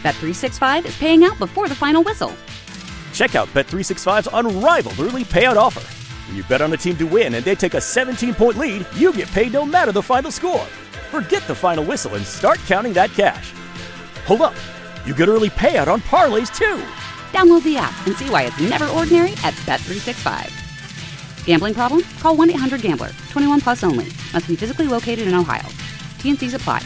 Bet365 is paying out before the final whistle. Check out Bet365's unrivaled early payout offer. When you bet on a team to win and they take a 17-point lead, you get paid no matter the final score. Forget the final whistle and start counting that cash. Hold up. You get early payout on parlays, too. Download the app and see why it's never ordinary at Bet365. Gambling problem? Call 1-800-GAMBLER. 21 plus only. Must be physically located in Ohio. T&Cs apply.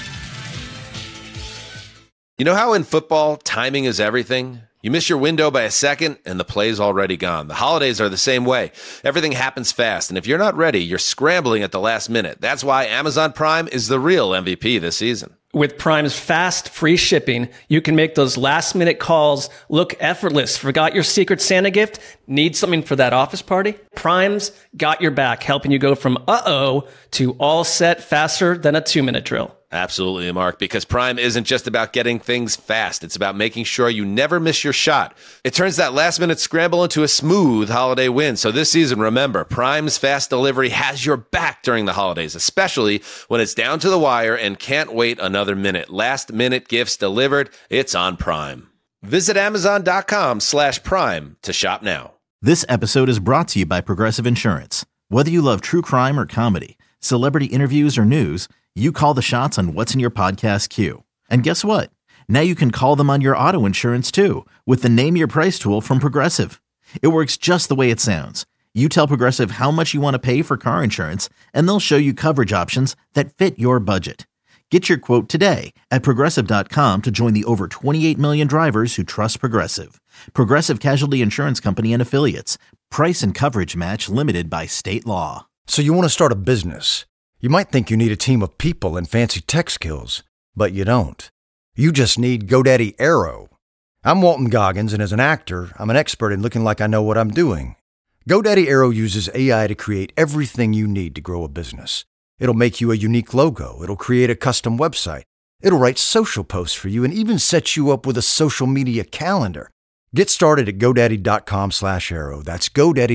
You know how in football, timing is everything? You miss your window by a second, and the play's already gone. The holidays are the same way. Everything happens fast, and if you're not ready, you're scrambling at the last minute. That's why Amazon Prime is the real MVP this season. With Prime's fast, free shipping, you can make those last-minute calls look effortless. Forgot your Secret Santa gift? Need something for that office party? Prime's got your back, helping you go from uh-oh to all set faster than a 2-minute drill. Absolutely, Mark, because Prime isn't just about getting things fast. It's about making sure you never miss your shot. It turns that last-minute scramble into a smooth holiday win. So this season, remember, Prime's fast delivery has your back during the holidays, especially when it's down to the wire and can't wait another minute. Last-minute gifts delivered, it's on Prime. Visit Amazon.com/Prime to shop now. This episode is brought to you by Progressive Insurance. Whether you love true crime or comedy, celebrity interviews or news, you call the shots on what's in your podcast queue. And guess what? Now you can call them on your auto insurance too with the Name Your Price tool from Progressive. It works just the way it sounds. You tell Progressive how much you want to pay for car insurance, and they'll show you coverage options that fit your budget. Get your quote today at Progressive.com to join the over 28 million drivers who trust Progressive. Progressive Casualty Insurance Company and Affiliates. Price and coverage match limited by state law. So you want to start a business. You might think you need a team of people and fancy tech skills, but you don't. You just need GoDaddy Aero. I'm Walton Goggins, and as an actor, I'm an expert in looking like I know what I'm doing. GoDaddy Aero uses AI to create everything you need to grow a business. It'll make you a unique logo. It'll create a custom website. It'll write social posts for you and even set you up with a social media calendar. Get started at GoDaddy.com/Aero. That's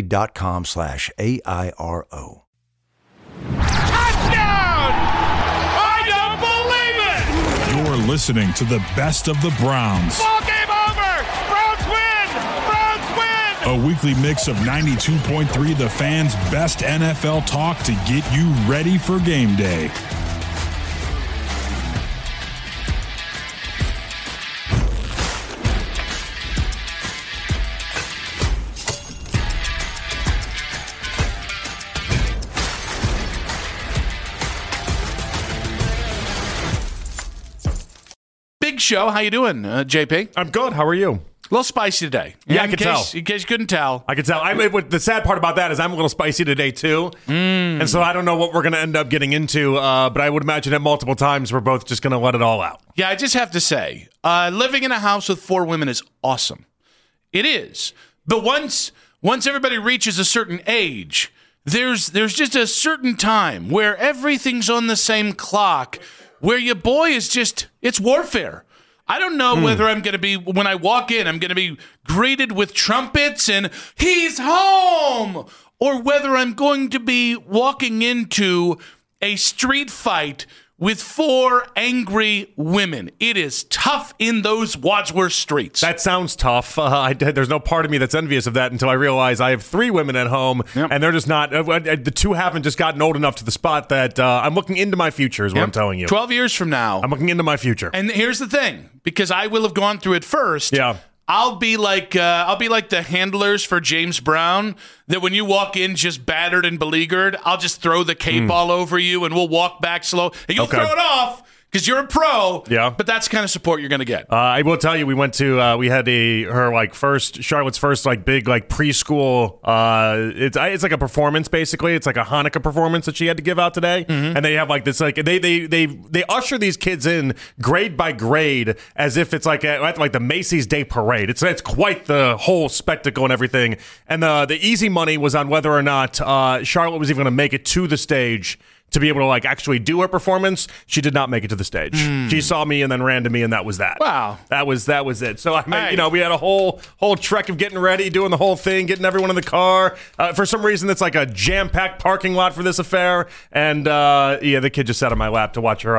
GoDaddy.com/AIRO. Touchdown! I don't believe it! You're listening to the best of the Browns. Ball game over! Browns win! Browns win! A weekly mix of 92.3 The Fan's best NFL talk to get you ready for game day. Big show. How you doing, JP? I'm good. How are you? A little spicy today. Yeah, I can tell. In case you couldn't tell. I can tell. The sad part about that is I'm a little spicy today, too. And so I don't know what we're going to end up getting into, but I would imagine that multiple times we're both just going to let it all out. Yeah, I just have to say, living in a house with 4 women is awesome. It is. But once everybody reaches a certain age, there's just a certain time where everything's on the same clock, where your boy is just, it's warfare. I don't know whether I'm going to be, when I walk in, I'm going to be greeted with trumpets and he's home, or whether I'm going to be walking into a street fight with 4 angry women. It is tough in those Wadsworth streets. That sounds tough. There's no part of me that's envious of that until I realize I have 3 women at home, and they're just not, the 2 haven't just gotten old enough to the spot that I'm looking into my future is what I'm telling you. 12 years from now. I'm looking into my future. And here's the thing, because I will have gone through it first. Yeah. I'll be like the handlers for James Brown, that when you walk in just battered and beleaguered, I'll just throw the cape all over you and we'll walk back slow. And you'll throw it off because you're a pro. Yeah. But that's the kind of support you're going to get. I will tell you, we went to, we had Charlotte's first big preschool, it's like a performance basically. It's like a Hanukkah performance that she had to give out today. Mm-hmm. And they have this they usher these kids in grade by grade as if it's like the Macy's Day Parade. It's quite the whole spectacle and everything. And the easy money was on whether or not Charlotte was even going to make it to the stage to be able to actually do her performance. She did not make it to the stage. She saw me and then ran to me, and that was that. Wow. That was it. So we had a whole trek of getting ready, doing the whole thing, getting everyone in the car. For some reason, it's like a jam-packed parking lot for this affair. And the kid just sat on my lap to watch her other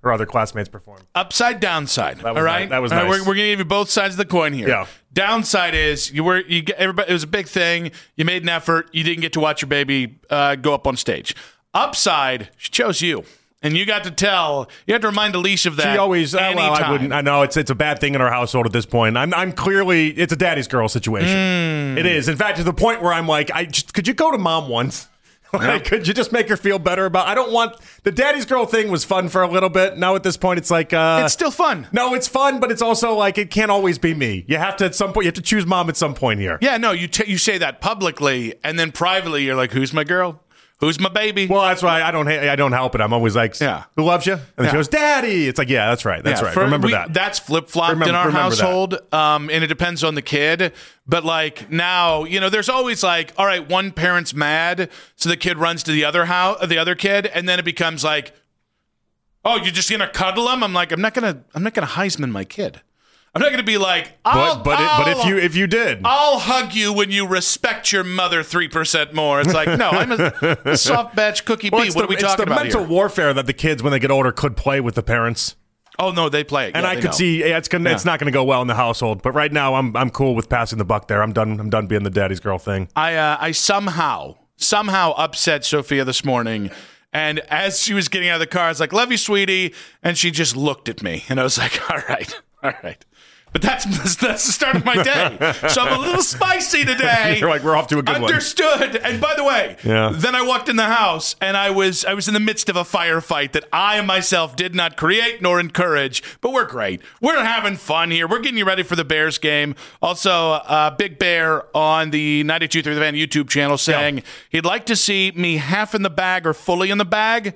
her other classmates performed. Upside, downside. All right, that was all right, nice. We're going to give you both sides of the coin here. Yeah. Downside is everybody. It was a big thing. You made an effort. You didn't get to watch your baby go up on stage. Upside, she chose you. And you got to tell. You have to remind Alicia of that. She always. Well, I wouldn't. I know it's a bad thing in our household at this point. I'm clearly. It's a daddy's girl situation. It is. In fact, to the point where I'm like, could you go to mom once? Like, could you just make her feel better about? I don't want the daddy's girl thing was fun for a little bit. Now at this point, it's like it's still fun. No, it's fun, but it's also like it can't always be me. You have to at some point. You have to choose mom at some point here. Yeah, no, you say that publicly, and then privately, you're like, "Who's my girl? Who's my baby?" Well, that's why I don't help it. I'm always like, Yeah. who loves you? And then she goes, Daddy. It's like, yeah, that's right. That's right. Remember that. That's flip-flopped in our household, and it depends on the kid. But, like, now, there's always, like, all right, one parent's mad, so the kid runs to the other kid, and then it becomes like, oh, you're just going to cuddle him? I'm like, I'm not going to Heisman my kid. I'm not going to be like, but if you did, I'll hug you when you respect your mother 3% more. It's like, no, I'm a soft batch cookie bee. What are we talking about here? It's the mental warfare that the kids, when they get older, could play with the parents. Oh no, they play it. And I could see it's not going to go well in the household. But right now, I'm cool with passing the buck there. I'm done being the daddy's girl thing. I somehow upset Sophia this morning. And as she was getting out of the car, I was like, "Love you, sweetie," and she just looked at me, and I was like, "All right." But that's the start of my day. So I'm a little spicy today. You're like, we're off to a good one. Understood. And by the way, then I walked in the house and I was in the midst of a firefight that I myself did not create nor encourage. But we're great. We're having fun here. We're getting you ready for the Bears game. Also, Big Bear on the 92.3 The Fan YouTube channel saying he'd like to see me half in the bag or fully in the bag.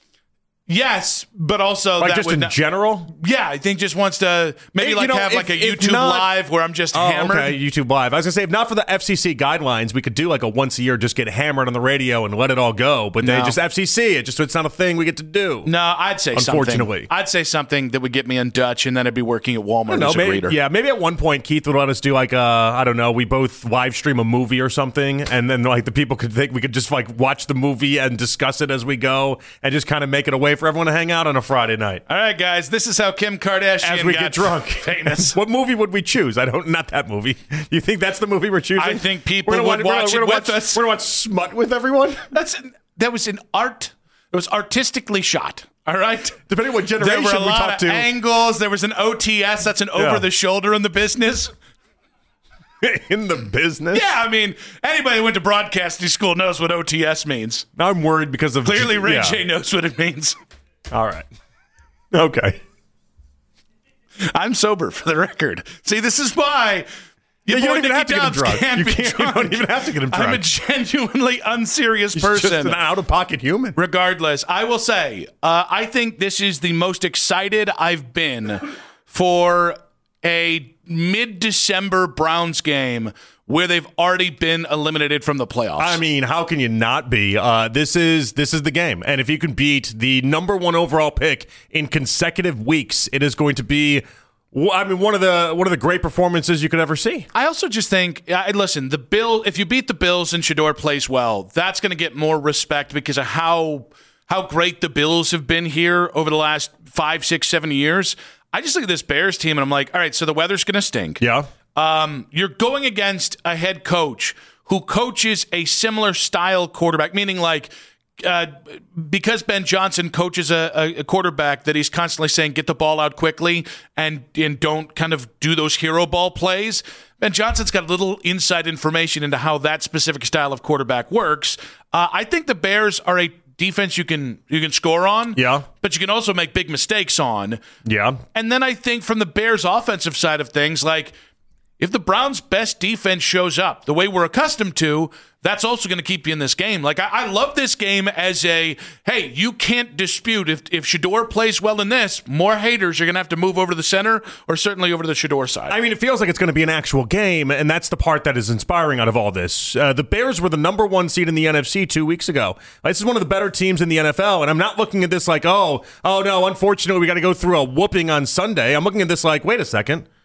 Yes, but also like that just in general. Yeah, I think just wants to maybe have like a YouTube live where I'm just hammered. Okay, YouTube live. I was gonna say if not for the FCC guidelines, we could do like a once a year, just get hammered on the radio and let it all go. But they just FCC it. It's not a thing we get to do. No, I'd say unfortunately, I'd say something that would get me in Dutch, and then I'd be working at Walmart as a greeter. Yeah, maybe at one point Keith would let us do like I don't know, we both live stream a movie or something, and then like the people could think we could just like watch the movie and discuss it as we go, and just kind of make it a way for everyone to hang out on a Friday night. All right, guys, this is how Kim Kardashian as we get drunk. Famous. What movie would we choose? Not that movie. You think that's the movie we're choosing? I think people would watch it with us. We're gonna watch Smut with everyone. That was an art. It was artistically shot. All right. Depending on what generation we talk to. There were a lot of angles. There was an OTS. That's an over the shoulder in the business. In the business? Yeah, I mean, anybody who went to broadcasting school knows what OTS means. Now I'm worried because of clearly Ray J knows what it means. All right. Okay. I'm sober, for the record. See, this is why you don't even have to get him drunk. You don't even have to get him drunk. I'm a genuinely unserious person. Just an out-of-pocket human. Regardless, I will say, I think this is the most excited I've been for a mid-December Browns game where they've already been eliminated from the playoffs. I mean, how can you not be? This is the game. And if you can beat the number one overall pick in consecutive weeks, it is going to be one of the great performances you could ever see. I also just think, listen, if you beat the Bills and Shedeur plays well, that's going to get more respect because of how great the Bills have been here over the last 5, 6, 7 years. I just look at this Bears team and I'm like, all right, so the weather's going to stink. Yeah. You're going against a head coach who coaches a similar style quarterback, meaning like because Ben Johnson coaches a quarterback that he's constantly saying, get the ball out quickly and don't kind of do those hero ball plays. Ben Johnson's got a little inside information into how that specific style of quarterback works. I think the Bears are a defense you can score on, but you can also make big mistakes on. Yeah. And then I think from the Bears' offensive side of things, like if the Browns' best defense shows up the way we're accustomed to, that's also going to keep you in this game. Like, I love this game as hey, you can't dispute if Shedeur plays well in this, more haters are going to have to move over to the center or certainly over to the Shedeur side. I mean, it feels like it's going to be an actual game, and that's the part that is inspiring out of all this. The Bears were the number one seed in the NFC 2 weeks ago. This is one of the better teams in the NFL, and I'm not looking at this like, oh no, unfortunately, we got to go through a whooping on Sunday. I'm looking at this like, wait a second.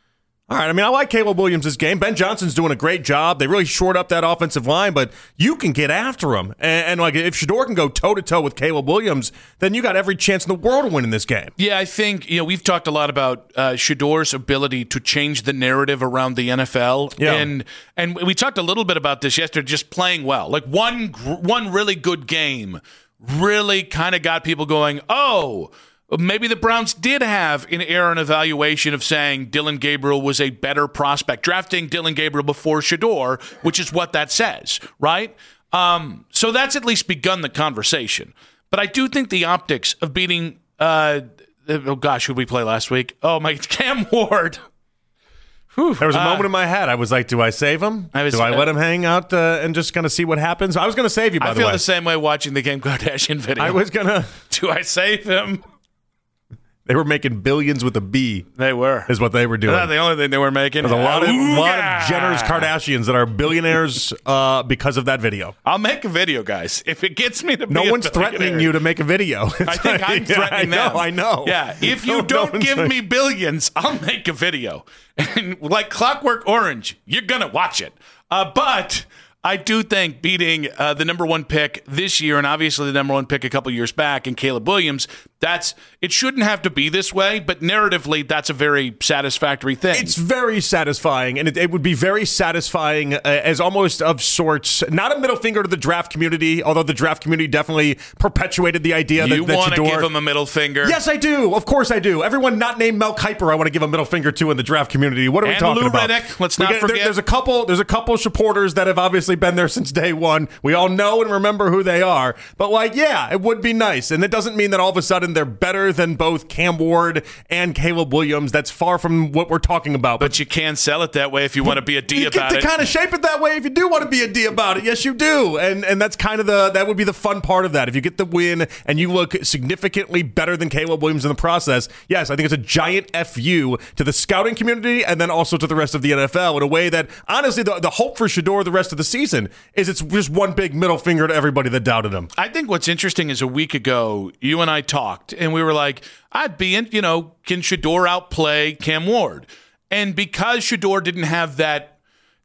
All right, I mean, I like Caleb Williams' game. Ben Johnson's doing a great job. They really shored up that offensive line, but you can get after him. And like, if Shedeur can go toe-to-toe with Caleb Williams, then you got every chance in the world to win in this game. Yeah, I think, we've talked a lot about Shedeur's ability to change the narrative around the NFL. Yeah. And we talked a little bit about this yesterday, just playing well. Like one really good game really kind of got people going, oh, maybe the Browns did have an error in evaluation of saying Dillon Gabriel was a better prospect, drafting Dillon Gabriel before Shedeur, which is what that says, right? So that's at least begun the conversation. But I do think the optics of beating, who did we play last week? Oh, my, Cam Ward. Whew. There was a moment in my head. I was like, do I save him? Do I let him hang out and just kind of see what happens? I was going to save you, by the way. I feel the same way watching the Kim Kardashian video. I was going to. Do I save him? They were making billions with a B. They were. Is what they were doing. That's the only thing they were making. There's a lot of Jenner's Kardashians that are billionaires because of that video. I'll make a video, guys. If it gets me to be No one's threatening you to make a video. I think I'm threatening them. I know. Yeah, if you don't give me billions, I'll make a video. And like Clockwork Orange, you're going to watch it. But I do think beating the number one pick this year and obviously the number one pick a couple years back in Caleb Williams, it shouldn't have to be this way, but narratively, that's a very satisfactory thing. It's very satisfying, and it would be very satisfying as almost of sorts, not a middle finger to the draft community, although the draft community definitely perpetuated the idea that you want to give him a middle finger. Yes, I do. Of course I do. Everyone not named Mel Kiper I want to give a middle finger to in the draft community. What are we talking about? And Lou Riddick, let's not forget. There's a couple supporters that have obviously been there since day one. We all know and remember who they are. But it would be nice. And it doesn't mean that all of a sudden they're better than both Cam Ward and Caleb Williams. That's far from what we're talking about. But you can sell it that way if you want to be a D about it. You get to kind of shape it that way if you do want to be a D about it. Yes, you do. And that's kind of that would be the fun part of that. If you get the win and you look significantly better than Caleb Williams in the process, yes, I think it's a giant FU to the scouting community and then also to the rest of the NFL in a way that, honestly, the hope for Shedeur the rest of the season is it's just one big middle finger to everybody that doubted him. I think what's interesting is a week ago, you and I talked, and we were like, I'd be in, can Shedeur outplay Cam Ward? And because Shedeur didn't have that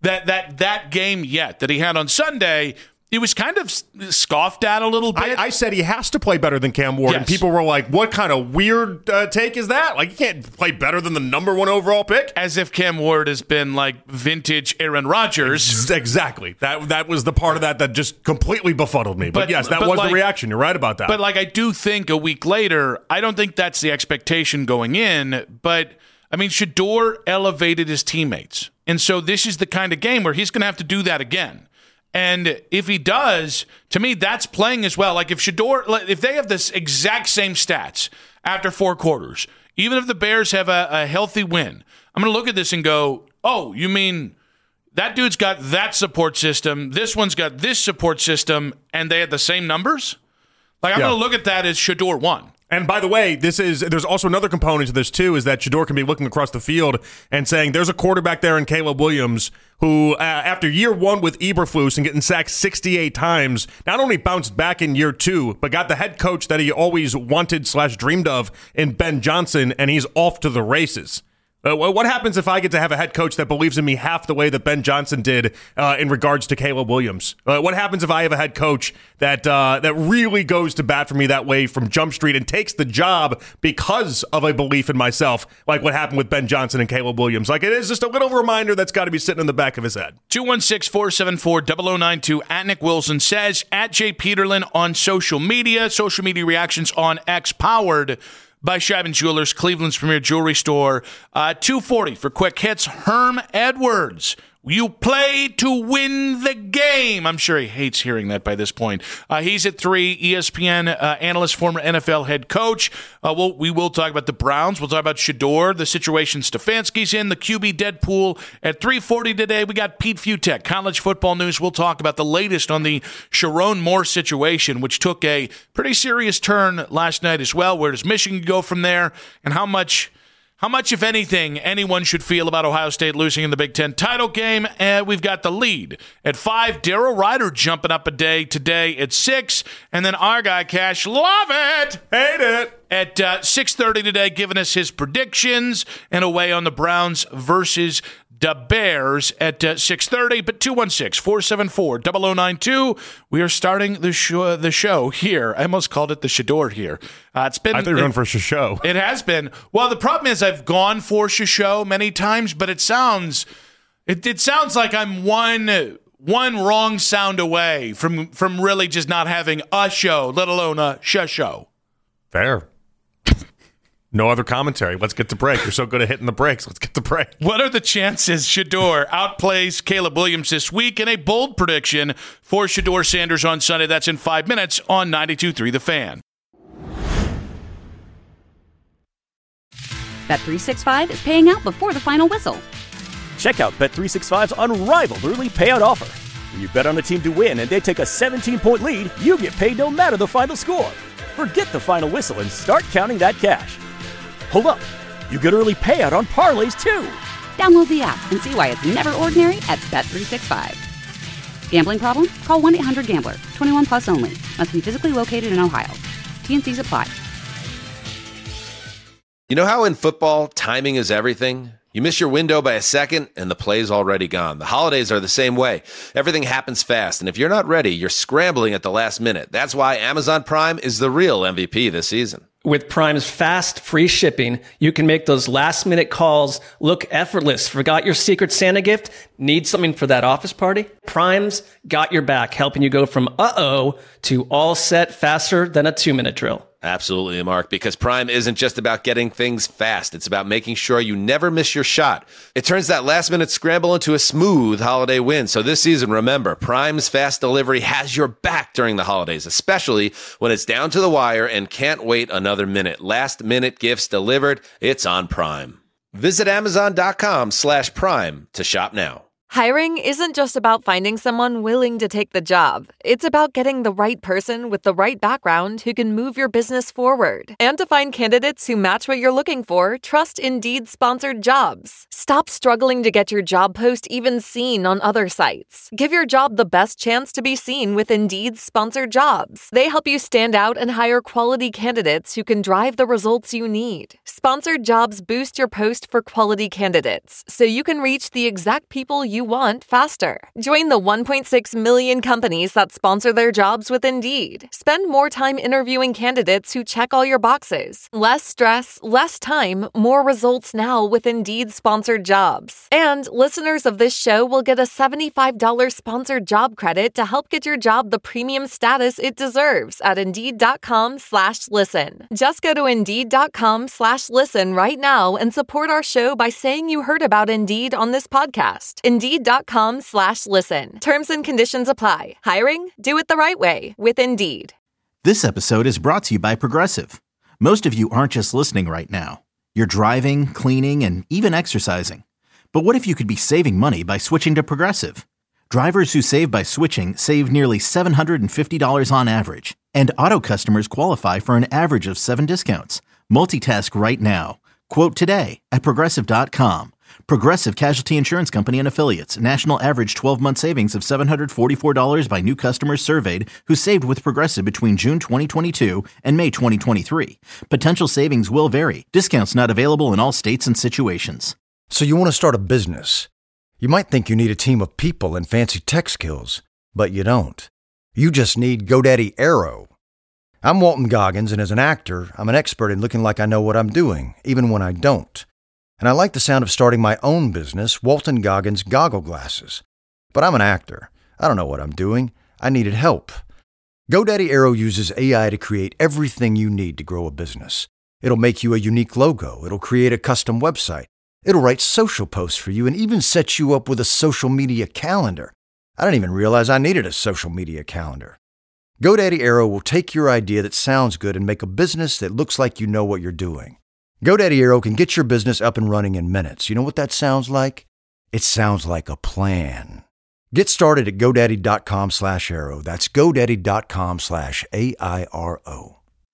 game yet that he had on Sunday, it was kind of scoffed at a little bit. I said he has to play better than Cam Ward, yes. And people were like, what kind of weird take is that? Like, you can't play better than the number one overall pick? As if Cam Ward has been like vintage Aaron Rodgers. Exactly. That was the part of that just completely befuddled me. But yes, that was the reaction. You're right about that. But I do think a week later, I don't think that's the expectation going in, but Shedeur elevated his teammates. And so this is the kind of game where he's going to have to do that again. And if he does, to me, that's playing as well. Like if they have this exact same stats after 4 quarters, even if the Bears have a healthy win, I'm going to look at this and go, oh, you mean that dude's got that support system, this one's got this support system, and they had the same numbers? I'm going to look at that as Shedeur won. And by the way, there's also another component to this too, is that Shedeur can be looking across the field and saying there's a quarterback there in Caleb Williams who, after year one with Eberflus and getting sacked 68 times, not only bounced back in year 2, but got the head coach that he always wanted/dreamed of in Ben Johnson, and he's off to the races. What happens if I get to have a head coach that believes in me half the way that Ben Johnson did in regards to Caleb Williams? What happens if I have a head coach that really goes to bat for me that way from Jump Street and takes the job because of a belief in myself, like what happened with Ben Johnson and Caleb Williams? It is just a little reminder that's got to be sitting in the back of his head. 216-474-0092 at Nick Wilson says, at Jay Peterlin on social media reactions on X, powered by Scheiben Jewelers, Cleveland's premier jewelry store. 240 for quick hits. Herm Edwards. You play to win the game. I'm sure he hates hearing that by this point. He's at 3, ESPN analyst, former NFL head coach. We will talk about the Browns. We'll talk about Shedeur, the situation Stefanski's in, the QB Deadpool. At 3:40 today, we got Pete Futek, college football news. We'll talk about the latest on the Sharon Moore situation, which took a pretty serious turn last night as well. Where does Michigan go from there, and how much, if anything, anyone should feel about Ohio State losing in the Big Ten title game? And we've got the lead at 5. Darryl Ryder jumping up a day today at 6. And then our guy, Cash, love it, hate it. at 6:30 today, giving us his predictions and away on the Browns versus the Bears at 6:30. But 216-474-0092. We are starting the show here. I almost called it the Shador here. It's been. I thought you were going for Shasho. It has been. Well, the problem is I've gone for Shasho many times, but it sounds like I'm one wrong sound away from really just not having a show, let alone a show. Fair. No other commentary. Let's get to break. You're so good at hitting the brakes. Let's get to break. What are the chances Shador outplays Caleb Williams this week? And a bold prediction for Shador Sanders on Sunday. That's in 5 minutes on 92.3 The Fan. Bet365 is paying out before the final whistle. Check out Bet365's unrivaled early payout offer. When you bet on a team to win and they take a 17-point lead, you get paid no matter the final score. Forget the final whistle and start counting that cash. Hold up. You get early payout on parlays, too. Download the app and see why it's never ordinary at Bet365. Gambling problem? Call 1-800-GAMBLER. 21 plus only. Must be physically located in Ohio. T&Cs apply. You know how in football, timing is everything? You miss your window by a second, and the play's already gone. The holidays are the same way. Everything happens fast, and if you're not ready, you're scrambling at the last minute. That's why Amazon Prime is the real MVP this season. With Prime's fast, free shipping, you can make those last-minute calls look effortless. Forgot your Secret Santa gift? Need something for that office party? Prime's got your back, helping you go from uh-oh to all set faster than a 2-minute drill. Absolutely, Mark, because Prime isn't just about getting things fast. It's about making sure you never miss your shot. It turns that last-minute scramble into a smooth holiday win. So this season, remember, Prime's fast delivery has your back during the holidays, especially when it's down to the wire and can't wait another minute. Last-minute gifts delivered, it's on Prime. Visit Amazon.com/Prime to shop now. Hiring isn't just about finding someone willing to take the job. It's about getting the right person with the right background who can move your business forward. And to find candidates who match what you're looking for, trust Indeed sponsored jobs. Stop struggling to get your job post even seen on other sites. Give your job the best chance to be seen with Indeed sponsored jobs. They help you stand out and hire quality candidates who can drive the results you need. Sponsored jobs boost your post for quality candidates, so you can reach the exact people you want faster. Join the 1.6 million companies that sponsor their jobs with Indeed. Spend more time interviewing candidates who check all your boxes. Less stress, less time, more results now with Indeed sponsored jobs. And listeners of this show will get a $75 sponsored job credit to help get your job the premium status it deserves at Indeed.com/listen. Just go to Indeed.com/listen right now and support our show by saying you heard about Indeed on this podcast. Indeed.com/listen. Terms and conditions apply. Hiring? Do it the right way with Indeed. This episode is brought to you by Progressive. Most of you aren't just listening right now. You're driving, cleaning, and even exercising. But what if you could be saving money by switching to Progressive? Drivers who save by switching save nearly $750 on average. And auto customers qualify for an average of 7 discounts. Multitask right now. Quote today at Progressive.com. Progressive Casualty Insurance Company and Affiliates. National average 12-month savings of $744 by new customers surveyed who saved with Progressive between June 2022 and May 2023. Potential savings will vary. Discounts not available in all states and situations. So you want to start a business. You might think you need a team of people and fancy tech skills, but you don't. You just need GoDaddy Aero. I'm Walton Goggins, and as an actor, I'm an expert in looking like I know what I'm doing, even when I don't. And I like the sound of starting my own business, Walton Goggins Goggle Glasses. But I'm an actor. I don't know what I'm doing. I needed help. GoDaddy Aero uses AI to create everything you need to grow a business. It'll make you a unique logo. It'll create a custom website. It'll write social posts for you and even set you up with a social media calendar. I didn't even realize I needed a social media calendar. GoDaddy Aero will take your idea that sounds good and make a business that looks like you know what you're doing. GoDaddy Aero can get your business up and running in minutes. You know what that sounds like? It sounds like a plan. Get started at GoDaddy.com/Aero. That's GoDaddy.com/AIRO.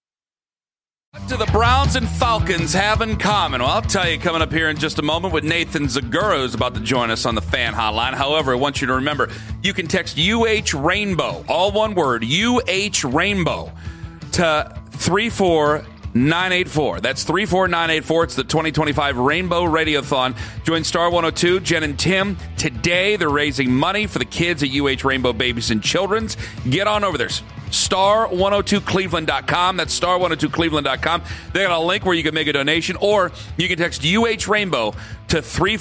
What do the Browns and Falcons have in common? Well, I'll tell you coming up here in just a moment with Nathan Zagura, who's about to join us on the Fan Hotline. However, I want you to remember, you can text UH Rainbow, all one word, UH Rainbow, to 34 984. That's 34984. It's the 2025 Rainbow Radiothon. Join Star 102, Jen and Tim. Today, they're raising money for the kids at UH Rainbow Babies and Children's. Get on over there. Star102cleveland.com. That's star102cleveland.com. They got a link where you can make a donation, or you can text UH Rainbow to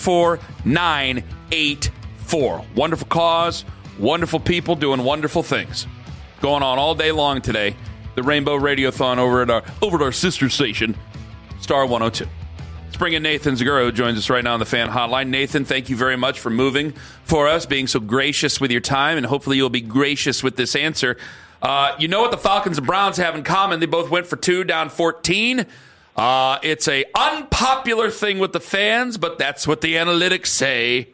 34984. Wonderful cause, wonderful people doing wonderful things. Going on all day long today. The Rainbow Radiothon over at our sister station, Star 102. Let's bring in Nathan Zegura, who joins us right now on the Fan Hotline. Nathan, thank you very much for moving for us, being so gracious with your time, and hopefully you'll be gracious with this answer. You know what the Falcons and Browns have in common? They both went for 2, down 14. It's a unpopular thing with the fans, but that's what the analytics say.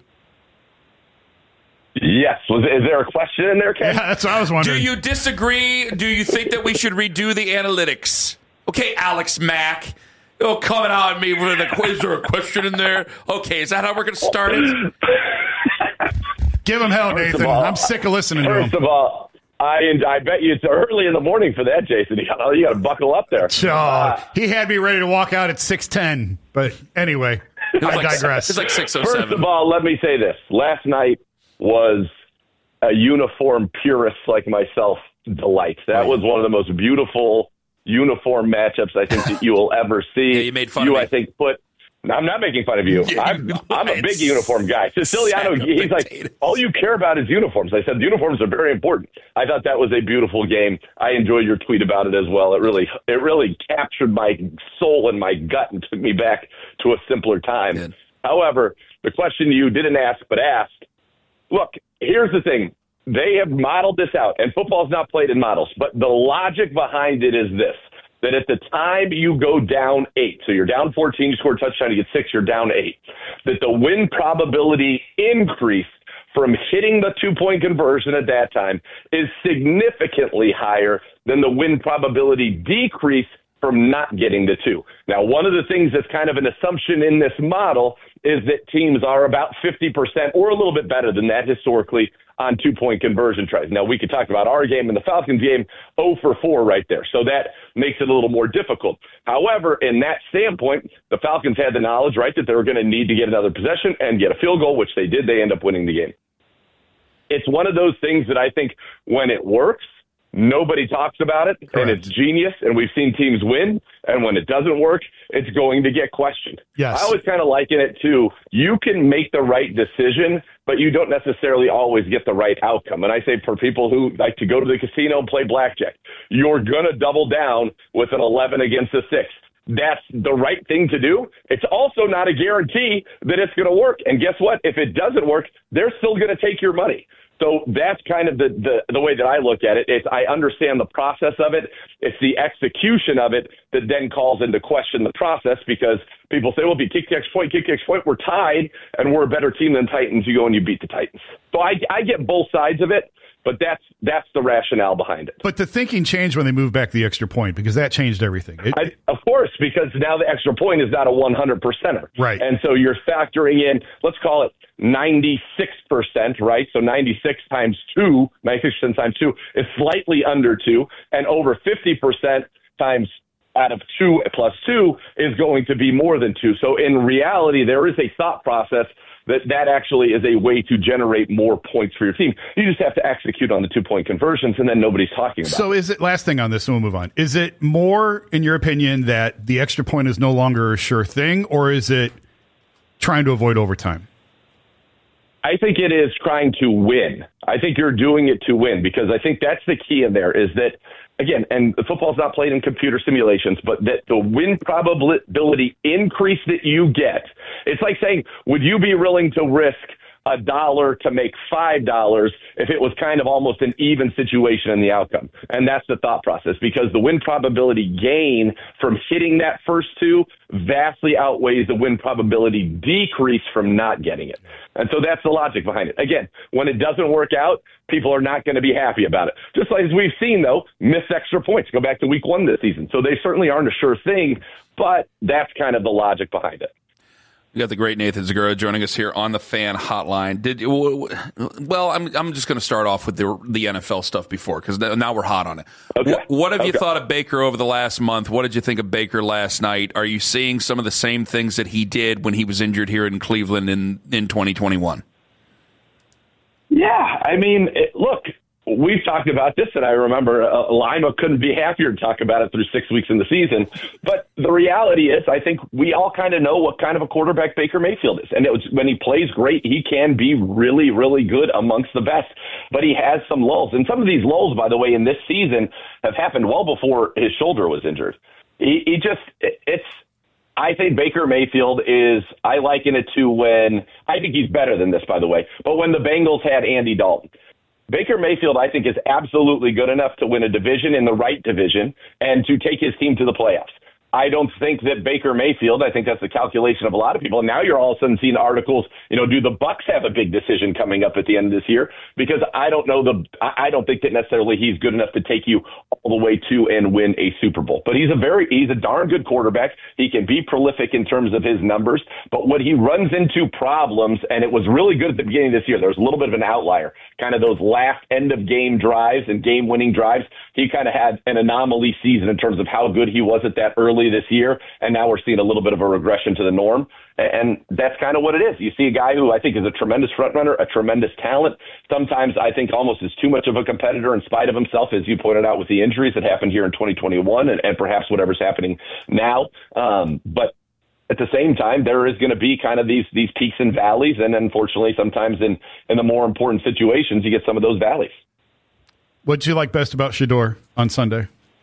Yes. Is there a question in there, Ken? Yeah, that's what I was wondering. Do you disagree? Do you think that we should redo the analytics? Okay, Alex Mack. Oh, coming out at me with is there a question in there? Okay, is that how we're going to start it? Give him hell, Nathan. I'm sick of listening to him. First of all, I bet you it's early in the morning for that, Jason. You got to buckle up there. He had me ready to walk out at 6:10, but anyway, I digress. It's like 6:07. First of all, let me say this. Last night was a uniform purist like myself delight. That was one of the most beautiful uniform matchups I think that you will ever see. Yeah, you made fun of me. I think I'm not making fun of you. Yeah, I'm a big uniform guy. Siciliano, he's like, all you care about is uniforms. I said, the uniforms are very important. I thought that was a beautiful game. I enjoyed your tweet about it as well. It really captured my soul and my gut and took me back to a simpler time. Good. However, the question you didn't ask but asked, look, here's the thing. They have modeled this out, and football's not played in models, but the logic behind it is this, that at the time you go down 8, so you're down 14, you score a touchdown, you get 6, you're down 8, that the win probability increase from hitting the 2-point conversion at that time is significantly higher than the win probability decrease from not getting the 2. Now, one of the things that's kind of an assumption in this model is that teams are about 50% or a little bit better than that historically on 2-point conversion tries. Now, we could talk about our game and the Falcons game, 0 for 4 right there. So that makes it a little more difficult. However, in that standpoint, the Falcons had the knowledge, right, that they were going to need to get another possession and get a field goal, which they did. They end up winning the game. It's one of those things that I think when it works, nobody talks about it, and it's genius, and we've seen teams win, and when it doesn't work, it's going to get questioned. Yes. I always kind of liken it to you can make the right decision, but you don't necessarily always get the right outcome. And I say for people who like to go to the casino and play blackjack, you're going to double down with an 11 against a 6. That's the right thing to do. It's also not a guarantee that it's going to work. And guess what? If it doesn't work, they're still going to take your money. So that's kind of the way that I look at it. I understand the process of it. It's the execution of it that then calls into question the process, because people say, well, if you kick the extra point, we're tied, and we're a better team than Titans. You go and you beat the Titans. So I get both sides of it, but that's the rationale behind it. But the thinking changed when they moved back the extra point, because that changed everything. Of course, because now the extra point is not a 100%er. Right. And so you're factoring in, let's call it 96%, right? So 96% times 2 is slightly under 2, and over 50% times out of 2 plus 2 is going to be more than 2. So in reality, there is a thought process that actually is a way to generate more points for your team. You just have to execute on the 2-point conversions, and then nobody's talking about it. So is it, last thing on this, and we'll move on, is it more, in your opinion, that the extra point is no longer a sure thing, or is it trying to avoid overtime? I think it is trying to win. I think you're doing it to win, because I think that's the key in there is that, again, and the football's not played in computer simulations, but that the win probability increase that you get, it's like saying, would you be willing to risk $1 to make $5 if it was kind of almost an even situation in the outcome? And that's the thought process, because the win probability gain from hitting that first 2 vastly outweighs the win probability decrease from not getting it. And so that's the logic behind it. Again, when it doesn't work out, people are not going to be happy about it. Just like as we've seen, though, missed extra points. Go back to week 1 this season. So they certainly aren't a sure thing, but that's kind of the logic behind it. We got the great Nathan Zegura joining us here on the Fan Hotline. I'm just going to start off with the NFL stuff before, because now we're hot on it. Okay. What have you thought of Baker over the last month? What did you think of Baker last night? Are you seeing some of the same things that he did when he was injured here in Cleveland in 2021? Yeah, I mean, look, we've talked about this, and I remember Lima couldn't be happier to talk about it through 6 weeks in the season. But the reality is, I think we all kind of know what kind of a quarterback Baker Mayfield is. And when he plays great, he can be really, really good amongst the best. But he has some lulls. And some of these lulls, by the way, in this season have happened well before his shoulder was injured. I think Baker Mayfield I liken it to when, I think he's better than this, by the way, but when the Bengals had Andy Dalton. Baker Mayfield, I think, is absolutely good enough to win a division in the right division and to take his team to the playoffs. I don't think that Baker Mayfield, I think that's the calculation of a lot of people. And now you're all of a sudden seeing articles, do the Bucs have a big decision coming up at the end of this year? Because I don't think that necessarily he's good enough to take you all the way to and win a Super Bowl. But he's a darn good quarterback. He can be prolific in terms of his numbers. But when he runs into problems, and it was really good at the beginning of this year, there was a little bit of an outlier, kind of those last end of game drives and game winning drives. He kind of had an anomaly season in terms of how good he was at that early this year, and now we're seeing a little bit of a regression to the norm, and that's kind of what it is. You see a guy who I think is a tremendous front runner, a tremendous talent. Sometimes I think almost is too much of a competitor in spite of himself, as you pointed out with the injuries that happened here in 2021 and perhaps whatever's happening now. But at the same time, there is going to be kind of these peaks and valleys, and unfortunately, sometimes in the more important situations, you get some of those valleys. What do you like best about Shedeur on Sunday?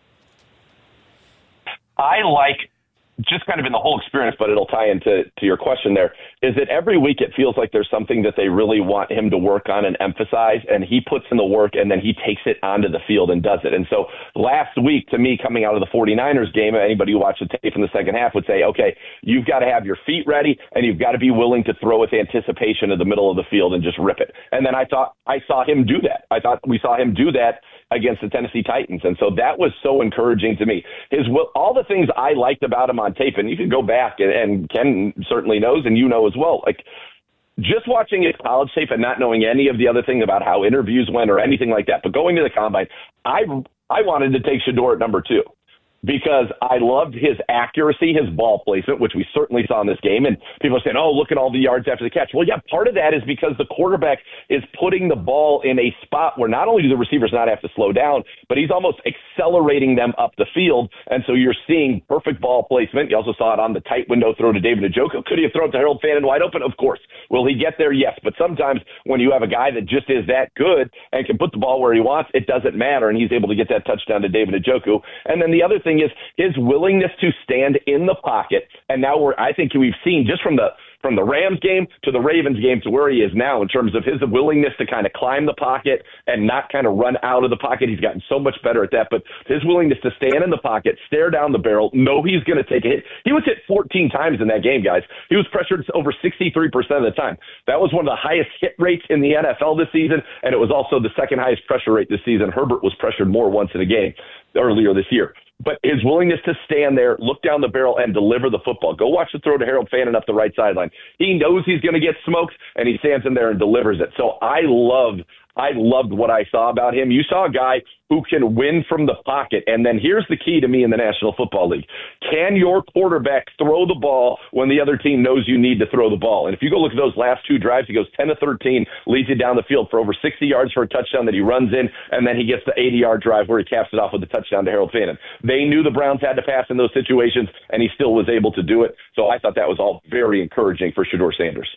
I like, just kind of in the whole experience, but it'll tie into your question there, is that every week it feels like there's something that they really want him to work on and emphasize, and he puts in the work, and then he takes it onto the field and does it. And so last week, to me, coming out of the 49ers game, anybody who watched the tape in the second half would say, okay, you've got to have your feet ready, and you've got to be willing to throw with anticipation in the middle of the field and just rip it. And then I saw him do that. I thought we saw him do that against the Tennessee Titans. And so that was so encouraging to me. All the things I liked about him on tape, and you can go back, and Ken certainly knows, and you know as well, like just watching his college tape and not knowing any of the other things about how interviews went or anything like that, but going to the combine, I wanted to take Shedeur at number 2. Because I loved his accuracy, his ball placement, which we certainly saw in this game. And people are saying, oh, look at all the yards after the catch. Well, yeah, part of that is because the quarterback is putting the ball in a spot where not only do the receivers not have to slow down, but he's almost accelerating them up the field. And so you're seeing perfect ball placement. You also saw it on the tight window throw to David Njoku. Could he have thrown it to Harold Fannin wide open? Of course. Will he get there? Yes. But sometimes when you have a guy that just is that good and can put the ball where he wants, it doesn't matter. And he's able to get that touchdown to David Njoku. And then the other thing is his willingness to stand in the pocket. And now I think we've seen just from the Rams game to the Ravens game to where he is now in terms of his willingness to kind of climb the pocket and not kind of run out of the pocket. He's gotten so much better at that, but his willingness to stand in the pocket, stare down the barrel, know he's going to take a hit. He was hit 14 times in that game, guys. He was pressured over 63% of the time. That was one of the highest hit rates in the NFL this season, and it was also the second highest pressure rate this season. Herbert was pressured more once in a game earlier this year. But his willingness to stand there, look down the barrel, and deliver the football. Go watch the throw to Harold Fannin up the right sideline. He knows he's going to get smoked, and he stands in there and delivers it. So I loved what I saw about him. You saw a guy who can win from the pocket. And then here's the key to me in the National Football League. Can your quarterback throw the ball when the other team knows you need to throw the ball? And if you go look at those last 2 drives, he goes 10-13, leads you down the field for over 60 yards for a touchdown that he runs in, and then he gets the 80-yard drive where he caps it off with a touchdown to Harold Fannin. They knew the Browns had to pass in those situations, and he still was able to do it. So I thought that was all very encouraging for Shedeur Sanders.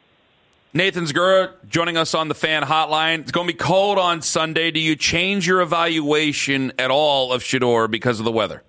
Nathan Zegura joining us on the Fan Hotline. It's going to be cold on Sunday. Do you change your evaluation at all of Shedeur because of the weather?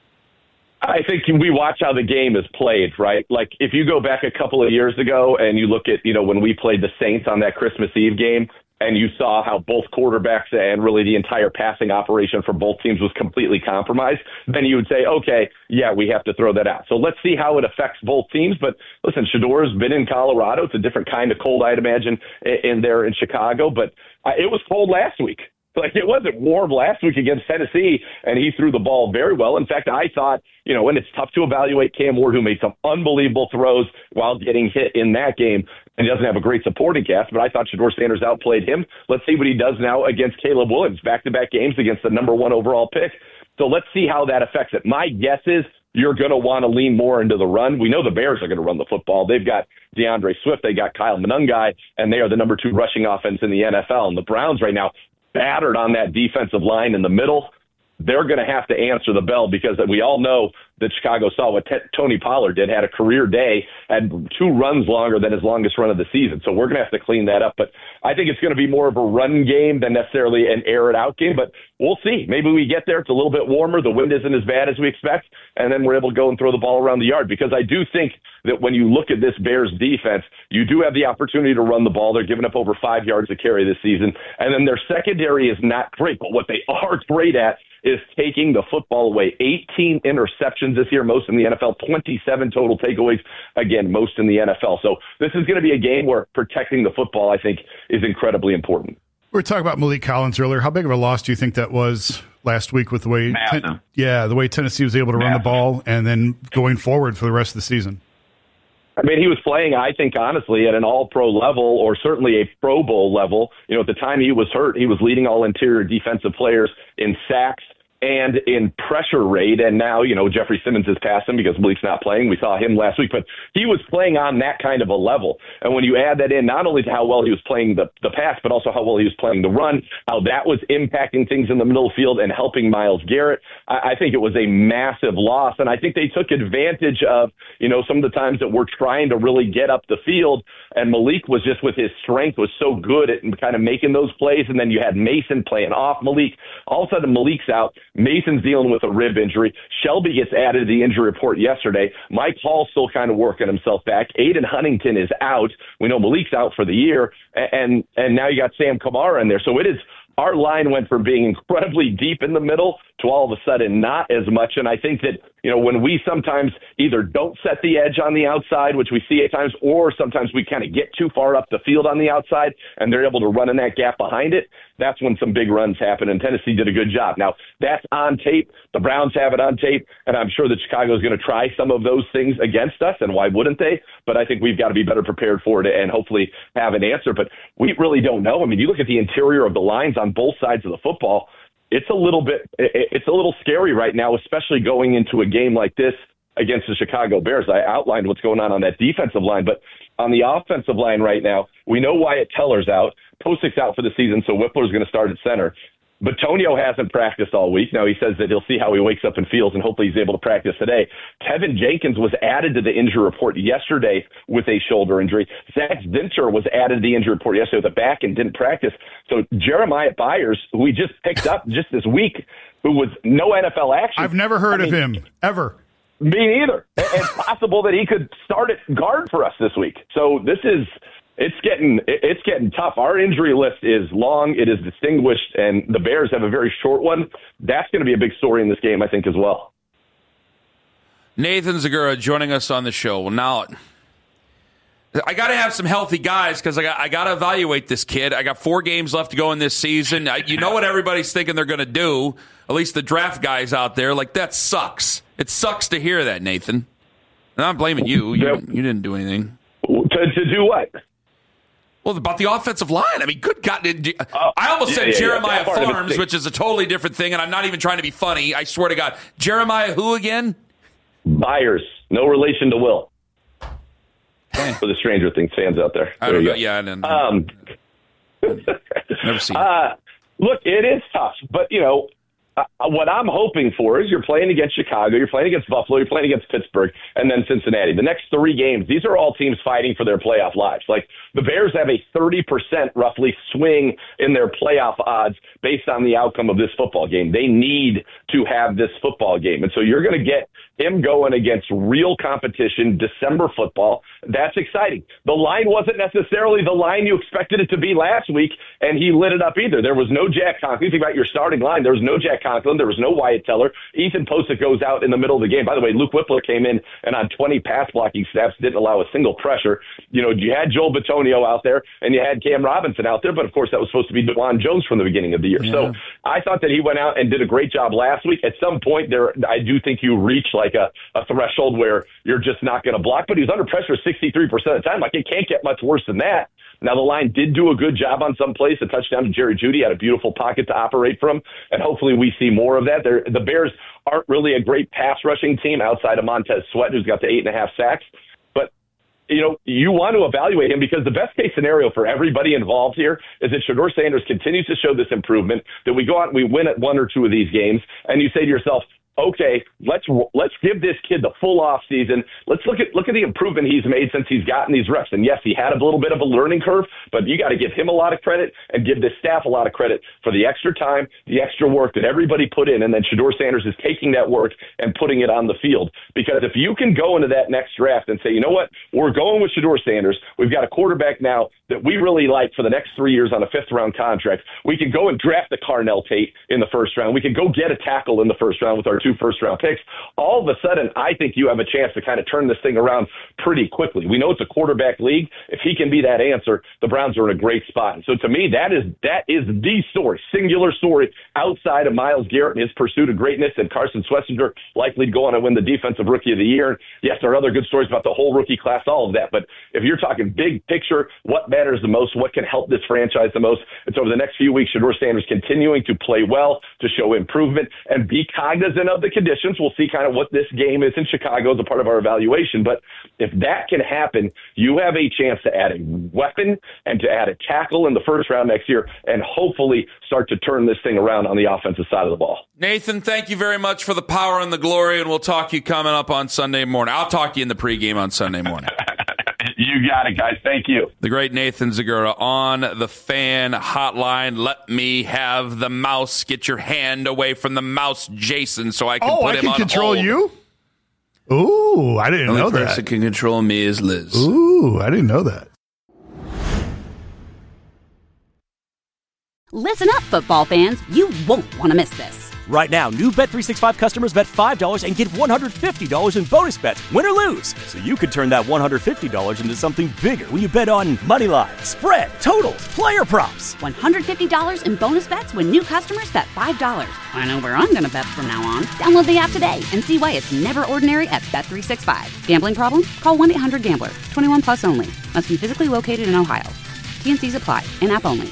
I think we watch how the game is played, right? Like if you go back a couple of years ago and you look at, when we played the Saints on that Christmas Eve game, and you saw how both quarterbacks and really the entire passing operation for both teams was completely compromised, then you would say, okay, yeah, we have to throw that out. So let's see how it affects both teams. But listen, Shedeur has been in Colorado. It's a different kind of cold, I'd imagine, in there in Chicago. But it was cold last week. Like, it wasn't warm last week against Tennessee, and he threw the ball very well. In fact, I thought, and it's tough to evaluate Cam Ward, who made some unbelievable throws while getting hit in that game, and he doesn't have a great supporting cast, but I thought Shedeur Sanders outplayed him. Let's see what he does now against Caleb Williams, back-to-back games against the number 1 overall pick. So let's see how that affects it. My guess is you're going to want to lean more into the run. We know the Bears are going to run the football. They've got DeAndre Swift. They got Kyle Monangai, and they are the number 2 rushing offense in the NFL. And the Browns right now battered on that defensive line in the middle. They're going to have to answer the bell because we all know that Chicago saw what Tony Pollard did, had a career day, had 2 runs longer than his longest run of the season. So we're going to have to clean that up. But I think it's going to be more of a run game than necessarily an air-it-out game. But we'll see. Maybe we get there. It's a little bit warmer. The wind isn't as bad as we expect. And then we're able to go and throw the ball around the yard. Because I do think that when you look at this Bears defense, you do have the opportunity to run the ball. They're giving up over 5 yards a carry this season. And then their secondary is not great. But what they are great at is taking the football away. 18 interceptions this year, most in the NFL, 27 total takeaways, again, most in the NFL. So this is going to be a game where protecting the football, I think, is incredibly important. We were talking about Malik Collins earlier. How big of a loss do you think that was last week with the way the way Tennessee was able to run the ball and then going forward for the rest of the season? I mean, he was playing, I think, honestly, at an all-pro level or certainly a Pro Bowl level. At the time he was hurt, he was leading all interior defensive players in sacks and in pressure rate. And now, Jeffrey Simmons has passed him because Malik's not playing. We saw him last week, but he was playing on that kind of a level. And when you add that in, not only to how well he was playing the pass, but also how well he was playing the run, how that was impacting things in the middle of the field and helping Myles Garrett, I think it was a massive loss. And I think they took advantage of, some of the times that we're trying to really get up the field. And Malik was just, with his strength, was so good at kind of making those plays. And then you had Mason playing off Malik. All of a sudden, Malik's out. Mason's dealing with a rib injury. Shelby gets added to the injury report yesterday. Mike Hall's still kind of working himself back. Aiden Huntington is out. We know Malik's out for the year. And now you got Sam Kamara in there. So our line went from being incredibly deep in the middle to all of a sudden not as much. And I think that, when we sometimes either don't set the edge on the outside, which we see at times, or sometimes we kind of get too far up the field on the outside and they're able to run in that gap behind it, that's when some big runs happen. And Tennessee did a good job. Now, that's on tape. The Browns have it on tape. And I'm sure that Chicago is going to try some of those things against us. And why wouldn't they? But I think we've got to be better prepared for it and hopefully have an answer. But we really don't know. I mean, you look at the interior of the lines on both sides of the football, it's a little scary right now, especially going into a game like this against the Chicago Bears. I outlined what's going on that defensive line, but on the offensive line right now, we know Wyatt Teller's out. Postic's out for the season, so Whippler's going to start at center. But Tonio hasn't practiced all week. Now, he says that he'll see how he wakes up and feels, and hopefully he's able to practice today. Tevin Jenkins was added to the injury report yesterday with a shoulder injury. Zach Zinter was added to the injury report yesterday with a back and didn't practice. So Jeremiah Byers, who we just picked up just this week, who was no NFL action. I've never heard of him, ever. Me neither. It's possible that he could start at guard for us this week. So it's getting tough. Our injury list is long. It is distinguished, and the Bears have a very short one. That's going to be a big story in this game, I think, as well. Nathan Zegura joining us on the show. Well, now I got to have some healthy guys because I got to evaluate this kid. I got 4 games left to go in this season. You know what everybody's thinking they're going to do, at least the draft guys out there. Like, that sucks. It sucks to hear that, Nathan. And I'm blaming you. You didn't do anything. To do what? Well, about the offensive line. I mean, good God. I almost said Jeremiah Farms, which is a totally different thing, and I'm not even trying to be funny. I swear to God. Jeremiah who again? Byers. No relation to Will. For the Stranger Things fans out there. I don't know. Yeah, I didn't. Never seen it. Look, it is tough, but, what I'm hoping for is you're playing against Chicago, you're playing against Buffalo, you're playing against Pittsburgh, and then Cincinnati. The next 3 games, these are all teams fighting for their playoff lives. Like, the Bears have a 30% roughly swing in their playoff odds based on the outcome of this football game. They need to have this football game. And so you're going to get him going against real competition, December football. That's exciting. The line wasn't necessarily the line you expected it to be last week, and he lit it up either. There was no Jack Conklin. Think about your starting line. There was no Jack Conklin. There was no Wyatt Teller. Ethan Posick goes out in the middle of the game. By the way, Luke Whippler came in and on 20 pass blocking snaps didn't allow a single pressure. You had Joel Bitonio out there, and you had Cam Robinson out there, but of course that was supposed to be DeJuan Jones from the beginning of the year. Yeah. So I thought that he went out and did a great job last week. At some point I do think you reach like a threshold where you're just not going to block, but he was under pressure 63% of the time. Like, it can't get much worse than that. Now, the line did do a good job on some plays. A touchdown to Jerry Jeudy, had a beautiful pocket to operate from, and hopefully we see more of that. The Bears aren't really a great pass rushing team outside of Montez Sweat, who's got the 8.5 sacks. But, you want to evaluate him because the best case scenario for everybody involved here is that Shedeur Sanders continues to show this improvement, that we go out and we win at one or two of these games, and you say to yourself, okay, let's give this kid the full off season. Let's look at the improvement he's made since he's gotten these reps. And yes, he had a little bit of a learning curve, but you got to give him a lot of credit and give this staff a lot of credit for the extra time, the extra work that everybody put in. And then Shedeur Sanders is taking that work and putting it on the field. Because if you can go into that next draft and say, you know what, we're going with Shedeur Sanders. We've got a quarterback now that we really like for the next 3 years on a 5th-round contract. We can go and draft the Carnell Tate in the first round. We can go get a tackle in the first round with our 2 first-round picks. All of a sudden, I think you have a chance to kind of turn this thing around pretty quickly. We know it's a quarterback league. If he can be that answer, the Browns are in a great spot. And so to me, that is the story, singular story outside of Myles Garrett and his pursuit of greatness and Carson Schlesinger likely to go on and win the Defensive Rookie of the Year. Yes, there are other good stories about the whole rookie class, all of that. But if you're talking big picture, what matters the most, what can help this franchise the most, it's over the next few weeks, Shedeur Sanders continuing to play well, to show improvement, and be cognizant of the conditions. We'll see kind of what this game is in Chicago as a part of our evaluation. But if that can happen, you have a chance to add a weapon and to add a tackle in the first round next year and hopefully start to turn this thing around on the offensive side of the ball. Nathan, thank you very much for the power and the glory, and we'll talk to you coming up on Sunday morning. I'll talk to you in the pregame on Sunday morning. You got it, guys. Thank you. The great Nathan Zegura on the Fan Hotline. Let me have the mouse. Get your hand away from the mouse, Jason, so I can put him on hold. Oh, I can control you? Ooh, I didn't know that. The only person who can control me is Liz. Ooh, I didn't know that. Listen up, football fans. You won't want to miss this. Right now, new Bet365 customers bet $5 and get $150 in bonus bets, win or lose. So you could turn that $150 into something bigger when you bet on money line, spread, totals, player props. $150 in bonus bets when new customers bet $5. I know where I'm going to bet from now on. Download the app today and see why it's never ordinary at Bet365. Gambling problem? Call 1-800-GAMBLER. 21 plus only. Must be physically located in Ohio. T&Cs apply. In-app only.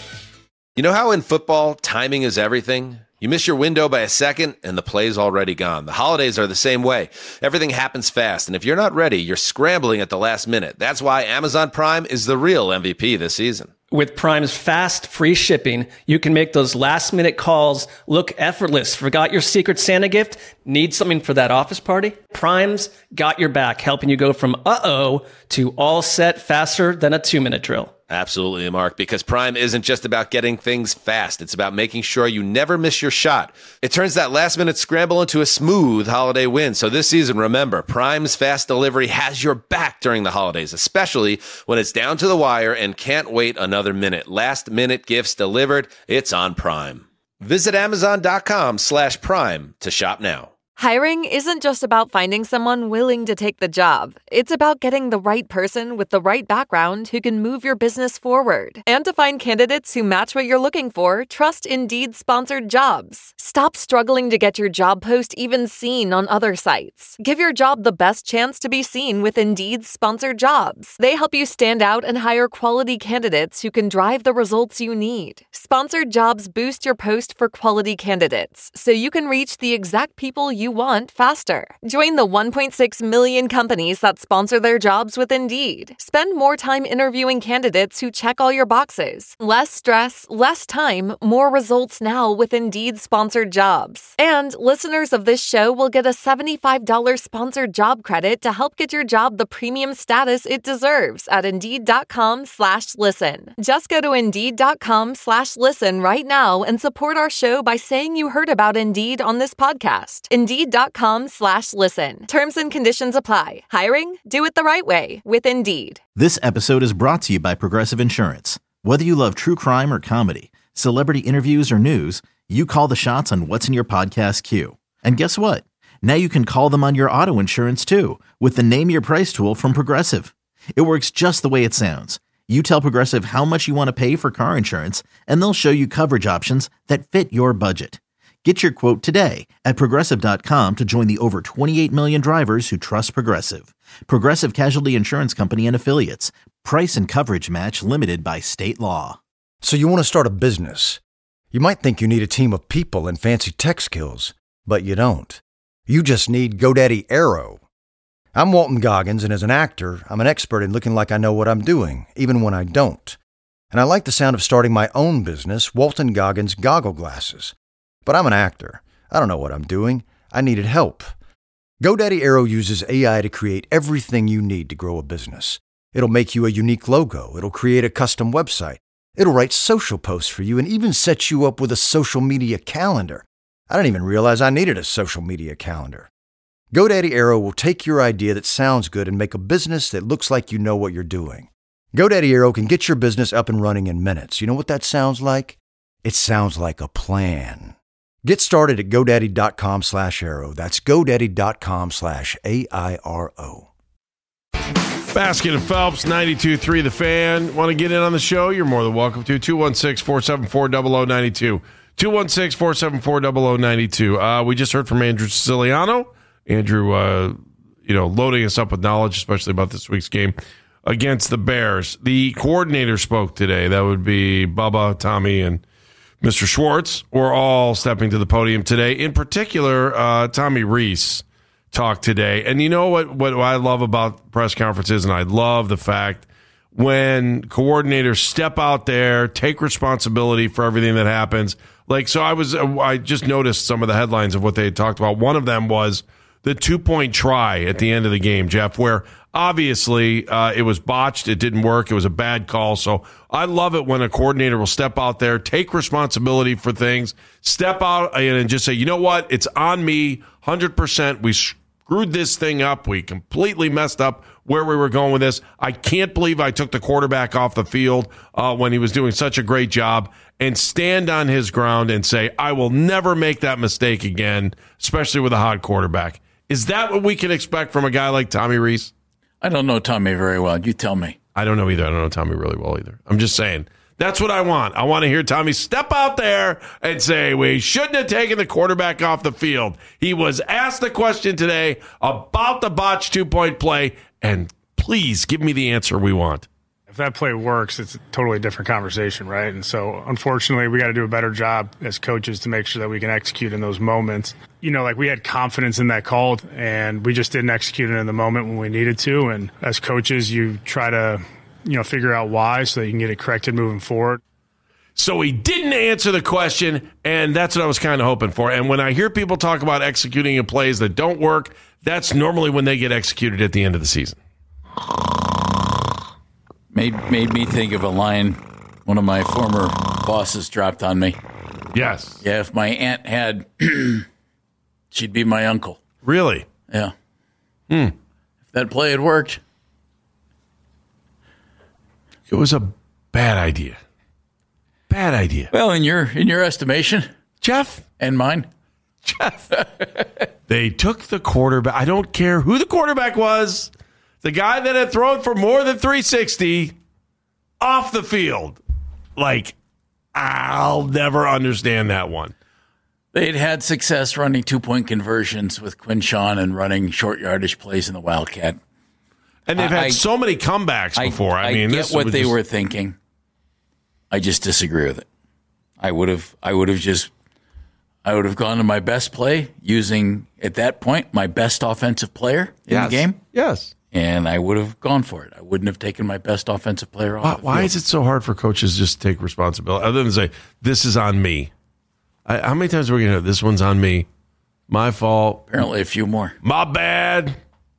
You know how in football, timing is everything? You miss your window by a second, and the play's already gone. The holidays are the same way. Everything happens fast, and if you're not ready, you're scrambling at the last minute. That's why Amazon Prime is the real MVP this season. With Prime's fast, free shipping, you can make those last-minute calls look effortless. Forgot your Secret Santa gift? Need something for that office party? Prime's got your back, helping you go from uh-oh to all set faster than a 2-minute drill. Absolutely, Mark, because Prime isn't just about getting things fast. It's about making sure you never miss your shot. It turns that last-minute scramble into a smooth holiday win. So this season, remember, Prime's fast delivery has your back during the holidays, especially when it's down to the wire and can't wait another minute. Last-minute gifts delivered. It's on Prime. Visit Amazon.com/Prime to shop now. Hiring isn't just about finding someone willing to take the job. It's about getting the right person with the right background who can move your business forward. And to find candidates who match what you're looking for, trust Indeed-sponsored jobs. Stop struggling to get your job post even seen on other sites. Give your job the best chance to be seen with Indeed-sponsored jobs. They help you stand out and hire quality candidates who can drive the results you need. Sponsored jobs boost your post for quality candidates, so you can reach the exact people you want faster. Join the 1.6 million companies that sponsor their jobs with Indeed. Spend more time interviewing candidates who check all your boxes. Less stress, less time, more results now with Indeed sponsored jobs. And listeners of this show will get a $75 sponsored job credit to help get your job the premium status it deserves at Indeed.com/listen. Just go to Indeed.com/listen right now and support our show by saying you heard about Indeed on this podcast. Indeed Indeed.com/listen. Terms and conditions apply. Hiring? Do it the right way with Indeed. This episode is brought to you by Progressive Insurance. Whether you love true crime or comedy, celebrity interviews or news, you call the shots on what's in your podcast queue. And guess what? Now you can call them on your auto insurance too with the Name Your Price tool from Progressive. It works just the way it sounds. You tell Progressive how much you want to pay for car insurance, and they'll show you coverage options that fit your budget. Get your quote today at Progressive.com to join the over 28 million drivers who trust Progressive. Progressive Casualty Insurance Company and Affiliates. Price and coverage match limited by state law. So you want to start a business. You might think you need a team of people and fancy tech skills, but you don't. You just need GoDaddy Aero. I'm Walton Goggins, and as an actor, I'm an expert in looking like I know what I'm doing, even when I don't. And I like the sound of starting my own business, Walton Goggins Goggle Glasses. But I'm an actor. I don't know what I'm doing. I needed help. GoDaddy Aero uses AI to create everything you need to grow a business. It'll make you a unique logo. It'll create a custom website. It'll write social posts for you and even set you up with a social media calendar. I didn't even realize I needed a social media calendar. GoDaddy Aero will take your idea that sounds good and make a business that looks like you know what you're doing. GoDaddy Aero can get your business up and running in minutes. You know what that sounds like? It sounds like a plan. Get started at GoDaddy.com/Aero. That's GoDaddy.com/AIRO. Baskin and Phelps, 92.3 The Fan. Want to get in on the show? You're more than welcome to. 216-474-0092. 216-474-0092. We just heard from Andrew Siciliano. Andrew, loading us up with knowledge, especially about this week's game against the Bears. The coordinator spoke today. That would be Bubba, Tommy, and Mr. Schwartz. We're all stepping to the podium today. In particular, Tommy Rees talk today. And you know what I love about press conferences, and I love the fact when coordinators step out there, take responsibility for everything that happens. I just noticed some of the headlines of what they had talked about. One of them was the 2-point try at the end of the game, Jeff, where obviously it was botched. It didn't work. It was a bad call. So I love it when a coordinator will step out there, take responsibility for things, step out and just say, you know what? It's on me 100%. We screwed this thing up. We completely messed up where we were going with this. I can't believe I took the quarterback off the field when he was doing such a great job, and stand on his ground and say, I will never make that mistake again, especially with a hot quarterback. Is that what we can expect from a guy like Tommy Rees? I don't know Tommy very well. You tell me. I don't know either. I don't know Tommy really well either. I'm just saying. That's what I want. I want to hear Tommy step out there and say, we shouldn't have taken the quarterback off the field. He was asked the question today about the botched 2-point play, and please give me the answer we want. If that play works, it's a totally different conversation, right? And so, unfortunately, we got to do a better job as coaches to make sure that we can execute in those moments. We had confidence in that call, and we just didn't execute it in the moment when we needed to. And as coaches, you try to figure out why so that you can get it corrected moving forward. So he didn't answer the question, and that's what I was kind of hoping for. And when I hear people talk about executing in plays that don't work, that's normally when they get executed at the end of the season. Made me think of a line one of my former bosses dropped on me. Yes. Yeah, if my aunt had, she'd be my uncle. Really? Yeah. If that play had worked. It was a bad idea. Bad idea. Well, in your estimation, Jeff, and mine, Jeff, they took the quarterback. I don't care who the quarterback was. The guy that had thrown for more than 360 off the field. I'll never understand that one. They'd had success running 2-point conversions with Quinshawn and running short yardage plays in the Wildcat. And they've had so many comebacks before. I mean, get what they were thinking. I just disagree with it. I would have gone to my best play using, at that point, my best offensive player in the game. Yes. And I would have gone for it. I wouldn't have taken my best offensive player off. Why is it so hard for coaches just to take responsibility, other than say, this is on me? How many times are we going to hear, this one's on me? My fault. Apparently a few more. My bad.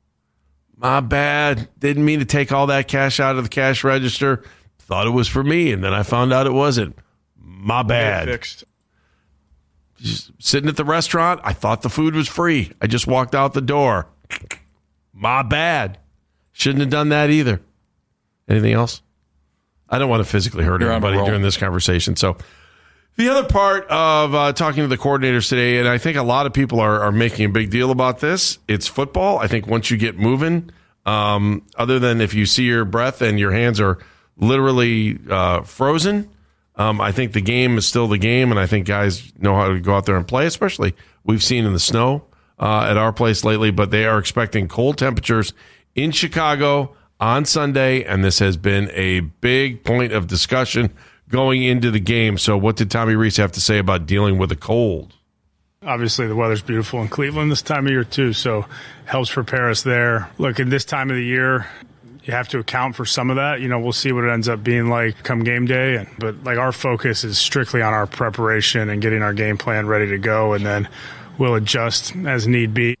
Didn't mean to take all that cash out of the cash register. Thought it was for me, and then I found out it wasn't. My bad. Fixed. Just sitting at the restaurant, I thought the food was free. I just walked out the door. My bad. Shouldn't have done that either. Anything else? I don't want to physically hurt anybody during this conversation. So the other part of talking to the coordinators today, and I think a lot of people are making a big deal about this, it's football. I think once you get moving, other than if you see your breath and your hands are literally frozen, I think the game is still the game, and I think guys know how to go out there and play, especially we've seen in the snow at our place lately, but they are expecting cold temperatures in Chicago on Sunday, and this has been a big point of discussion going into the game. So what did Tommy Rees have to say about dealing with a cold? Obviously, the weather's beautiful in Cleveland this time of year, too, so helps prepare us there. Look, at this time of the year, you have to account for some of that. We'll see what it ends up being like come game day. But our focus is strictly on our preparation and getting our game plan ready to go, and then we'll adjust as need be.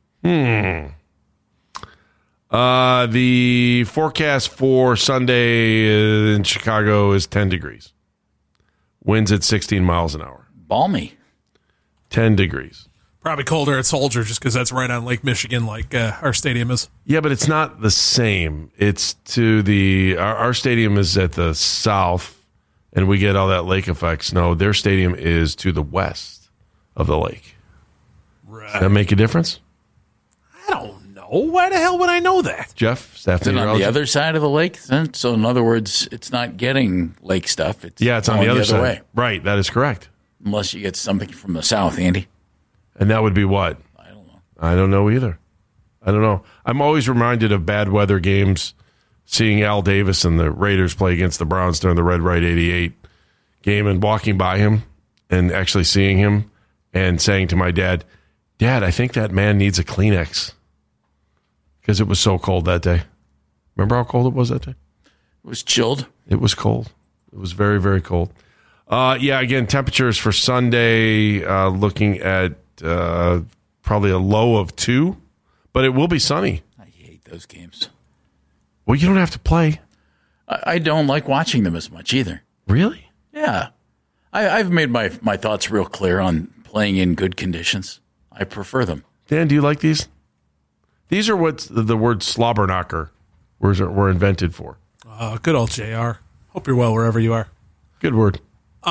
The forecast for Sunday in Chicago is 10 degrees. Winds at 16 miles an hour. Balmy. 10 degrees. Probably colder at Soldier just because that's right on Lake Michigan like our stadium is. Yeah, but it's not the same. It's to our stadium is at the south, and we get all that lake effect snow. Their stadium is to the west of the lake. Right. Does that make a difference? I don't know. Why the hell would I know that? Jeff, staff Is it on the other side of the lake then? So in other words, it's not getting lake stuff. It's on the other side. Way. Right, that is correct. Unless you get something from the south, Andy. And that would be what? I don't know. I don't know either. I don't know. I'm always reminded of bad weather games, seeing Al Davis and the Raiders play against the Browns during the Red Right 88 game and walking by him and actually seeing him and saying to my dad, Dad, I think that man needs a Kleenex. Because it was so cold that day. Remember how cold it was that day? It was chilled. It was cold. It was very, very cold. Again, temperatures for Sunday, looking at probably a low of 2, but it will be sunny. I hate those games. Well, you don't have to play. I don't like watching them as much either. Really? Yeah. I've made my thoughts real clear on playing in good conditions. I prefer them. Dan, do you like these? These are what the word slobber knocker were invented for. Good old JR. Hope you're well wherever you are. Good word.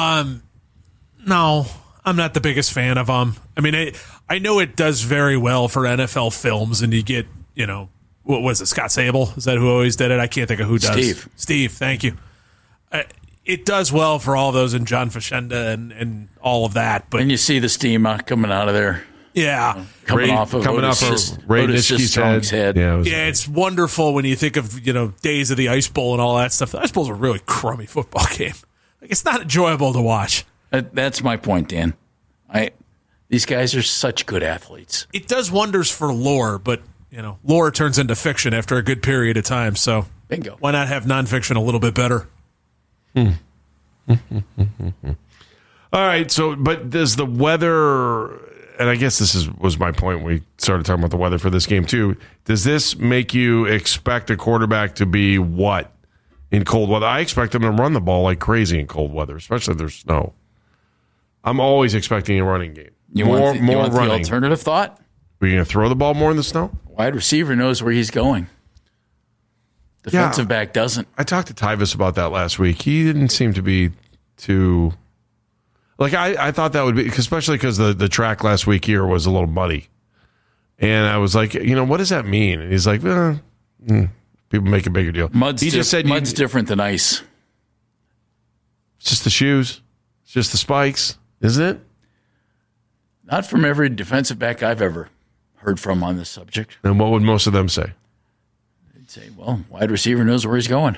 No, I'm not the biggest fan of them. I mean, I know it does very well for NFL films, and you get, what was it, Scott Sable? Is that who always did it? I can't think of who does. Steve, thank you. It does well for all those, and John Facenda and all of that. But and you see the steam coming out of there. Yeah. Coming off of Ray Nitschke's head. Yeah, it's wonderful when you think of, days of the Ice Bowl and all that stuff. The Ice Bowl's a really crummy football game. It's not enjoyable to watch. That's my point, Dan. These guys are such good athletes. It does wonders for lore, but lore turns into fiction after a good period of time. So bingo. Why not have nonfiction a little bit better? All right. So, but does the weather, and I guess this was my point when we started talking about the weather for this game too. Does this make you expect a quarterback to be what in cold weather? I expect them to run the ball like crazy in cold weather, especially if there's snow. I'm always expecting a running game. You want the alternative thought? Are you going to throw the ball more in the snow? Wide receiver knows where he's going. Defensive back doesn't. I talked to Tyvis about that last week. He didn't seem to be too... Like, I thought that would be... Especially because the track last week here was a little muddy. And I was like, what does that mean? And he's like, people make a bigger deal. Mud's different than ice. It's just the shoes. It's just the spikes, isn't it? Not from every defensive back I've ever heard from on this subject. And what would most of them say? They'd say, well, wide receiver knows where he's going.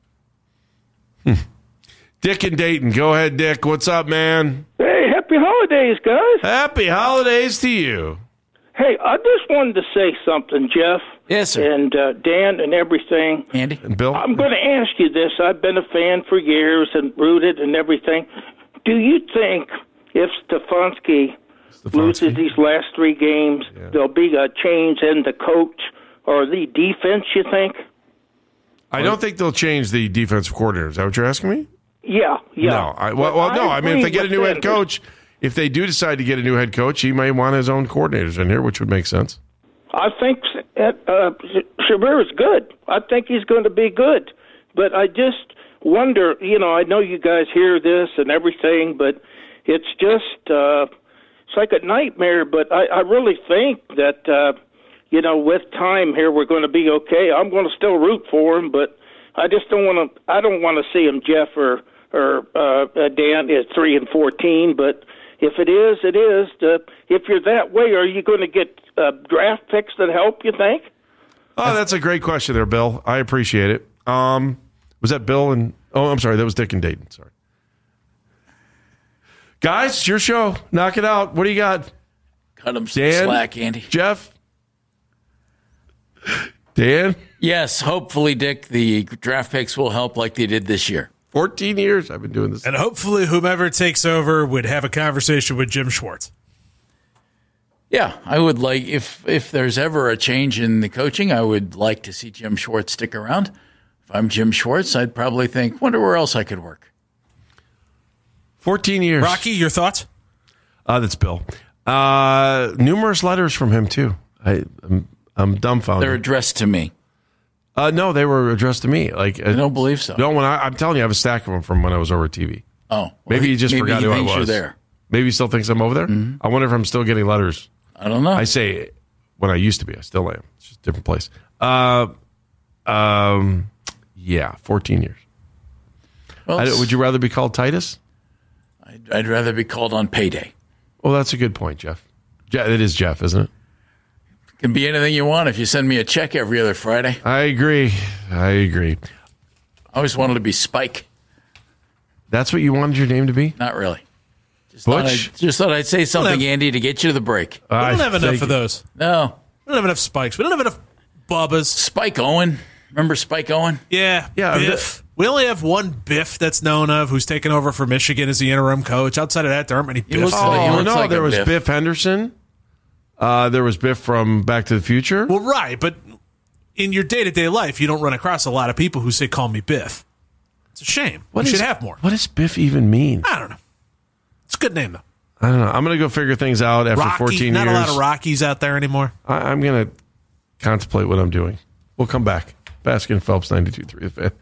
Dick in Dayton. Go ahead, Dick. What's up, man? Hey, happy holidays, guys. Happy holidays to you. Hey, I just wanted to say something, Jeff. Yes, sir. And Dan and everything. Andy. And Bill. I'm going to ask you this. I've been a fan for years and rooted and everything. Do you think if Stefanski loses these last 3 games, there'll be a change in the coach or the defense, you think? I don't think they'll change the defensive coordinator. Is that what you're asking me? Yeah. No. No. I mean, if they get a new head coach, if they do decide to get a new head coach, he might want his own coordinators in here, which would make sense. I think Shabir is good. I think he's going to be good. But I just wonder, I know you guys hear this and everything, but it's just, it's like a nightmare. But I really think that, with time here, we're going to be okay. I'm going to still root for him, but I just don't want to see him, Jeff or Dan, at 3-14. But if it is, it is. If you're that way, are you going to get draft picks that help, you think? Oh, that's a great question there, Bill. I appreciate it. Was that Bill and... Oh, I'm sorry. That was Dick and Dayton. Sorry. Guys, it's your show. Knock it out. What do you got? Cut him some Dan, slack, Andy. Jeff? Dan? Yes, hopefully, Dick, the draft picks will help like they did this year. 14 years I've been doing this. And hopefully whomever takes over would have a conversation with Jim Schwartz. Yeah, I would like, if there's ever a change in the coaching, I would like to see Jim Schwartz stick around. If I'm Jim Schwartz, I'd probably think, wonder where else I could work. 14 years. Rocky, your thoughts? That's Bill. Numerous letters from him, too. I'm dumbfounded. They're addressed to me. No, they were addressed to me. I don't believe so. No, I'm telling you, I have a stack of them from when I was over at TV. Oh. Well, maybe he just forgot who I was. You're there. Maybe he still thinks I'm over there? Mm-hmm. I wonder if I'm still getting letters. I don't know. I say when I used to be. I still am. It's just a different place. Yeah, 14 years. Well, would you rather be called Titus? I'd rather be called on payday. Well, that's a good point, Jeff. It is Jeff, isn't it? It can be anything you want if you send me a check every other Friday. I agree. I always wanted to be Spike. That's what you wanted your name to be? Not really. Butch? Just thought I'd say something, Andy, to get you to the break. We don't have enough of those. No. We don't have enough Spikes. We don't have enough Bubbas. Spike Owen. Remember Spike Owen? Yeah. Biff. We only have one Biff that's known of who's taken over for Michigan as the interim coach. Outside of that, there aren't many Biffs. There was Biff Henderson. There was Biff from Back to the Future. Well, right, but in your day-to-day life, you don't run across a lot of people who say, call me Biff. It's a shame. We should have more. What does Biff even mean? I don't know. It's a good name, though. I don't know. I'm going to go figure things out after Rocky, 14 years. Not a lot of Rockies out there anymore. I'm going to contemplate what I'm doing. We'll come back. Baskin Phelps, 92.3 The Fan.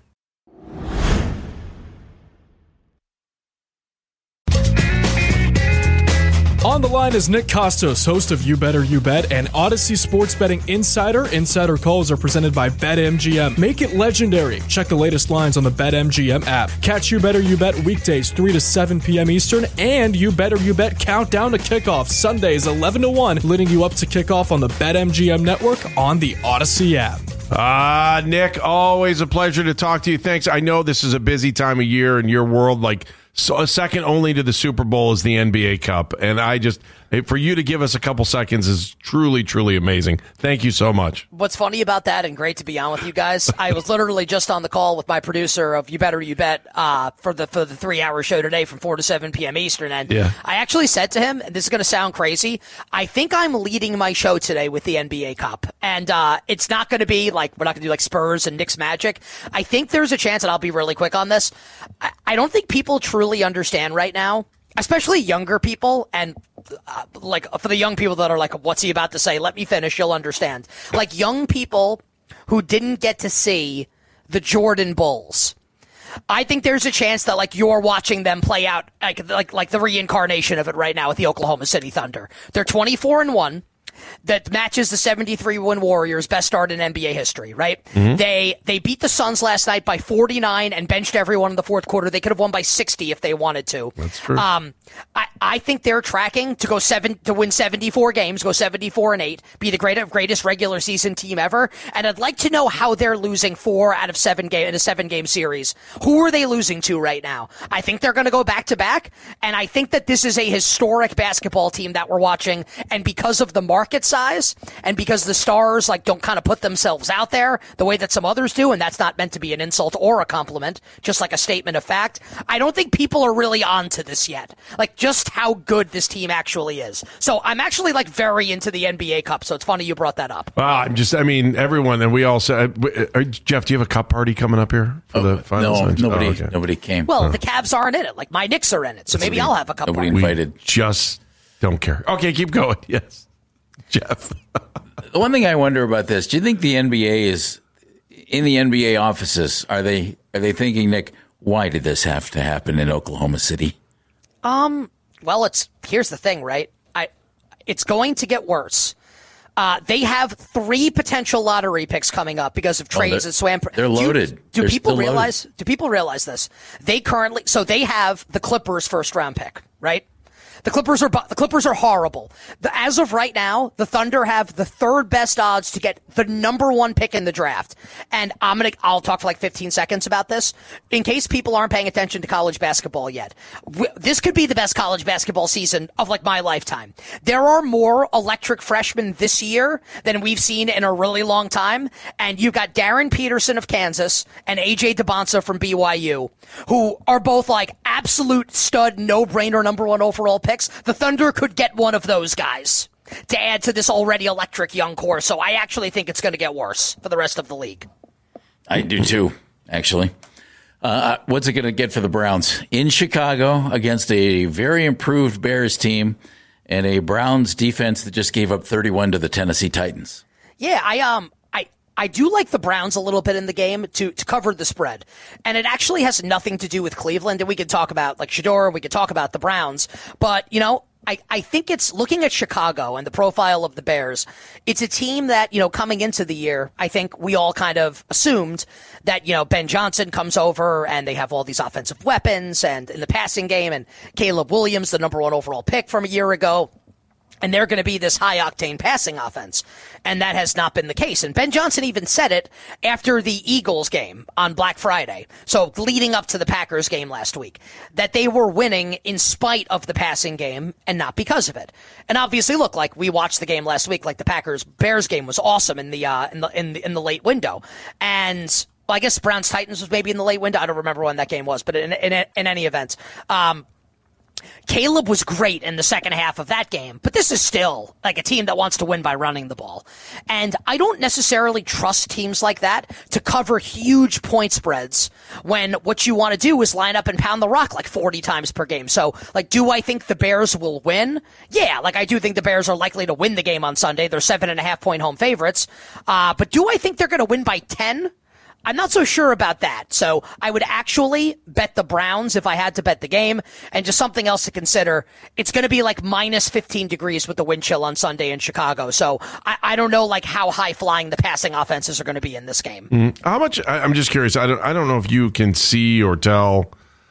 On the line is Nick Kostos, host of You Better You Bet and Odyssey Sports Betting Insider. Insider calls are presented by BetMGM. Make it legendary. Check the latest lines on the BetMGM app. Catch You Better You Bet weekdays 3 to 7 p.m. Eastern and You Better You Bet Countdown to Kickoff Sundays 11 to 1, leading you up to kickoff on the BetMGM network on the Odyssey app. Nick, always a pleasure to talk to you. Thanks. I know this is a busy time of year in your world, so a second only to the Super Bowl is the NBA Cup. And for you to give us a couple seconds is truly, truly amazing. Thank you so much. What's funny about that, and great to be on with you guys, I was literally just on the call with my producer of You Better You Bet for the 3-hour show today from 4 to 7 p.m. Eastern. And I actually said to him, and this is going to sound crazy, I think I'm leading my show today with the NBA Cup. And it's not going to be we're not going to do Spurs and Knicks Magic. I think there's a chance, and I'll be really quick on this, I don't think people truly understand right now, especially younger people, and for the young people that are what's he about to say? Let me finish, you'll understand. Young people who didn't get to see the Jordan Bulls. I think there's a chance that you're watching them play out like the reincarnation of it right now with the Oklahoma City Thunder. They're 24-1. That matches the 73-win Warriors' best start in NBA history, right? Mm-hmm. They beat the Suns last night by 49 and benched everyone in the fourth quarter. They could have won by 60 if they wanted to. That's true. I think they're tracking to win 74 games, go 74-8, be the greatest regular season team ever. And I'd like to know how they're losing 4 out of 7 in a 7-game series. Who are they losing to right now? I think they're going to go back to back, and I think that this is a historic basketball team that we're watching. And because of the market market size and because the stars like don't kind of put themselves out there the way that some others do, and that's not meant to be an insult or a compliment, just like a statement of fact, I don't think people are really onto this yet. Like just how good this team actually is. So I'm actually like very into the NBA Cup, so it's funny you brought that up. Everyone, and we all said, Jeff, do you have a cup party coming up here for the finals? Nobody came. Well, the Cavs aren't in it. Like my Knicks are in it, so maybe I'll have a cup party. We just don't care. Okay, keep going. Yes, Jeff. The one thing I wonder about this: do you think the NBA is in the NBA offices? Are they thinking, Nick, why did this have to happen in Oklahoma City? Well, here's the thing, right? It's going to get worse. They have 3 potential lottery picks coming up because of trades and swam. They're loaded. Do people realize this? They have the Clippers first round pick, right? The Clippers are horrible. As of right now, the Thunder have the 3rd best odds to get the number 1 pick in the draft. And I'll talk for like 15 seconds about this in case people aren't paying attention to college basketball yet. This could be the best college basketball season of like my lifetime. There are more electric freshmen this year than we've seen in a really long time. And you've got Darren Peterson of Kansas and AJ DeBonsa from BYU, who are both like absolute stud, no-brainer number 1 overall picks. The Thunder could get one of those guys to add to this already electric young core. So I actually think it's going to get worse for the rest of the league. I do too, actually. What's it going to get for the Browns? In Chicago against a very improved Bears team and a Browns defense that just gave up 31 to the Tennessee Titans. Yeah, I do like the Browns a little bit in the game to cover the spread. And it actually has nothing to do with Cleveland. And we could talk about like Shedeur, we could talk about the Browns. But, I think it's looking at Chicago and the profile of the Bears. It's a team that, coming into the year, I think we all kind of assumed that, Ben Johnson comes over and they have all these offensive weapons and in the passing game and Caleb Williams, the number 1 overall pick from a year ago. And they're going to be this high-octane passing offense. And that has not been the case. And Ben Johnson even said it after the Eagles game on Black Friday. So leading up to the Packers game last week, that they were winning in spite of the passing game and not because of it. And obviously, look, like we watched the game last week, like the Packers-Bears game was awesome in the late window. And well, I guess Browns-Titans was maybe in the late window. I don't remember when that game was, but in any event, Caleb was great in the second half of that game, but this is still like a team that wants to win by running the ball. And I don't necessarily trust teams like that to cover huge point spreads when what you want to do is line up and pound the rock like 40 times per game. So, like, do I think the Bears will win? Yeah, like I do think the Bears are likely to win the game on Sunday. They're 7.5-point home favorites. But do I think they're going to win by 10? I'm not so sure about that. So I would actually bet the Browns if I had to bet the game. And just something else to consider, it's going to be like minus 15 degrees with the wind chill on Sunday in Chicago. So I don't know like how high flying the passing offenses are going to be in this game. How much? I'm just curious. I don't know if you can see or tell,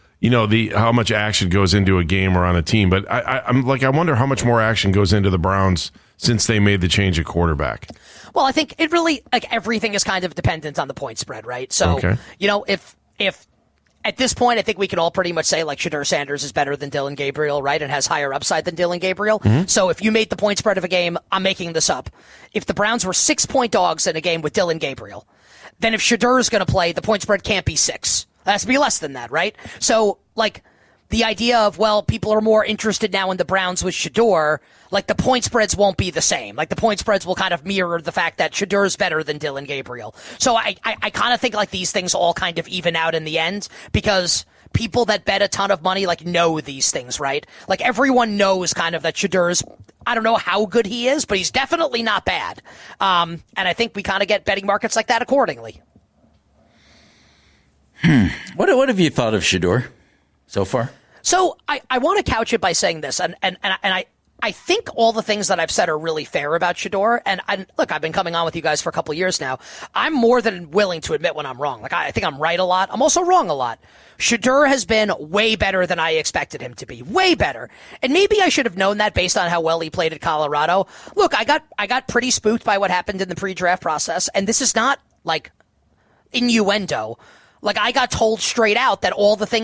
how much action goes into a game or on a team. But I wonder how much more action goes into the Browns since they made the change at quarterback. Well, I think it really, like, everything is kind of dependent on the point spread, right? So, okay. If at this point, I think we can all pretty much say, like, Shedeur Sanders is better than Dillon Gabriel, right? And has higher upside than Dillon Gabriel. Mm-hmm. So if you made the point spread of a game, I'm making this up. If the Browns were 6-point dogs in a game with Dillon Gabriel, then if Shedeur is going to play, the point spread can't be 6. It has to be less than that, right? So, like, the idea of, well, people are more interested now in the Browns with Shedeur, like the point spreads won't be the same. Like the point spreads will kind of mirror the fact that Shedeur is better than Dillon Gabriel. So I kind of think like these things all kind of even out in the end because people that bet a ton of money like know these things, right? Like everyone knows kind of that Shedeur's, I don't know how good he is, but he's definitely not bad. And I think we kind of get betting markets like that accordingly. What have you thought of Shedeur so far? So I want to couch it by saying this, and I think all the things that I've said are really fair about Shedeur. And look, I've been coming on with you guys for a couple of years now. I'm more than willing to admit when I'm wrong. Like I think I'm right a lot. I'm also wrong a lot. Shedeur has been way better than I expected him to be. Way better. And maybe I should have known that based on how well he played at Colorado. Look, I got pretty spooked by what happened in the pre-draft process, and this is not like innuendo. Like I got told straight out that all the things that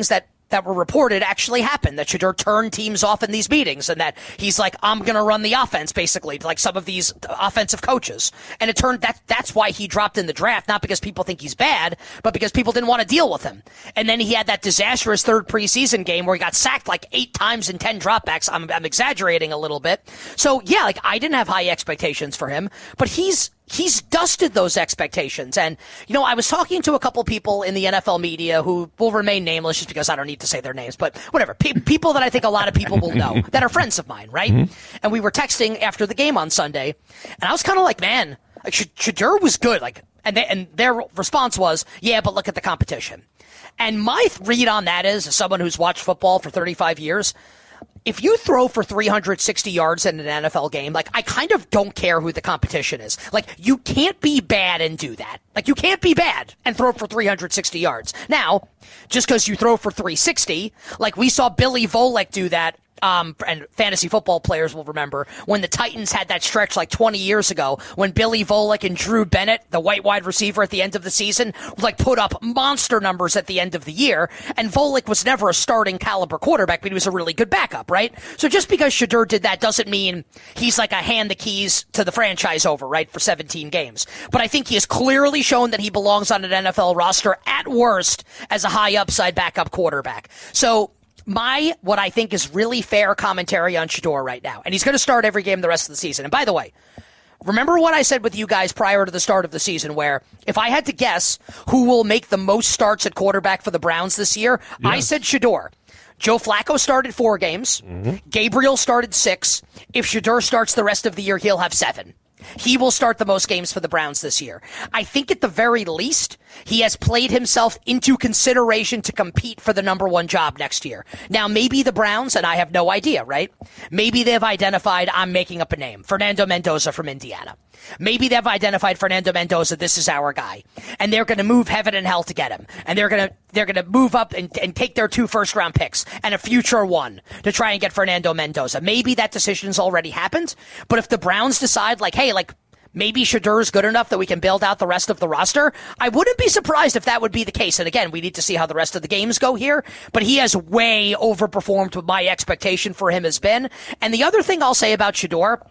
that were reported actually happened, that Shedeur turned teams off in these meetings and that he's like, I'm going to run the offense, basically, like some of these offensive coaches. And it turned that's why he dropped in the draft, not because people think he's bad, but because people didn't want to deal with him. And then he had that disastrous third preseason game where he got sacked like 8 times in 10 dropbacks. I'm exaggerating a little bit. So yeah, like I didn't have high expectations for him, but he's dusted those expectations. And, you know, I was talking to a couple people in the NFL media who will remain nameless just because I don't need to say their names, but whatever. People that I think a lot of people will know that are friends of mine, right? Mm-hmm. And we were texting after the game on Sunday, and I was kind of like, man, like Shedeur was good. Like, and their response was, yeah, but look at the competition. And my read on that is, as someone who's watched football for 35 years, if you throw for 360 yards in an NFL game, like, I kind of don't care who the competition is. Like, you can't be bad and do that. Like, you can't be bad and throw for 360 yards. Now, just because you throw for 360, like we saw Billy Volek do that, and fantasy football players will remember when the Titans had that stretch like 20 years ago when Billy Volek and Drew Bennett, the white wide receiver at the end of the season, like put up monster numbers at the end of the year. And Volek was never a starting caliber quarterback, but he was a really good backup, right? So just because Shedeur did that doesn't mean he's like a hand the keys to the franchise over, right, for 17 games. But I think he has clearly shown that he belongs on an NFL roster at worst as a high upside backup quarterback. So what I think is really fair commentary on Shedeur right now, and he's going to start every game the rest of the season. And by the way, remember what I said with you guys prior to the start of the season, where if I had to guess who will make the most starts at quarterback for the Browns this year, yeah, I said Shedeur. Joe Flacco started 4 games. Mm-hmm. Gabriel started 6. If Shedeur starts the rest of the year, he'll have 7. He will start the most games for the Browns this year. I think at the very least, he has played himself into consideration to compete for the number 1 job next year. Now, maybe the Browns, and I have no idea, right? Maybe they've identified, I'm making up a name, Fernando Mendoza from Indiana. Maybe they've identified Fernando Mendoza, this is our guy. And they're going to move heaven and hell to get him. And they're going to move up and take their 2 first-round picks and a future 1 to try and get Fernando Mendoza. Maybe that decision's already happened. But if the Browns decide, like, hey, like, maybe Shedeur's good enough that we can build out the rest of the roster, I wouldn't be surprised if that would be the case. And again, we need to see how the rest of the games go here. But he has way overperformed what my expectation for him has been. And the other thing I'll say about Shedeur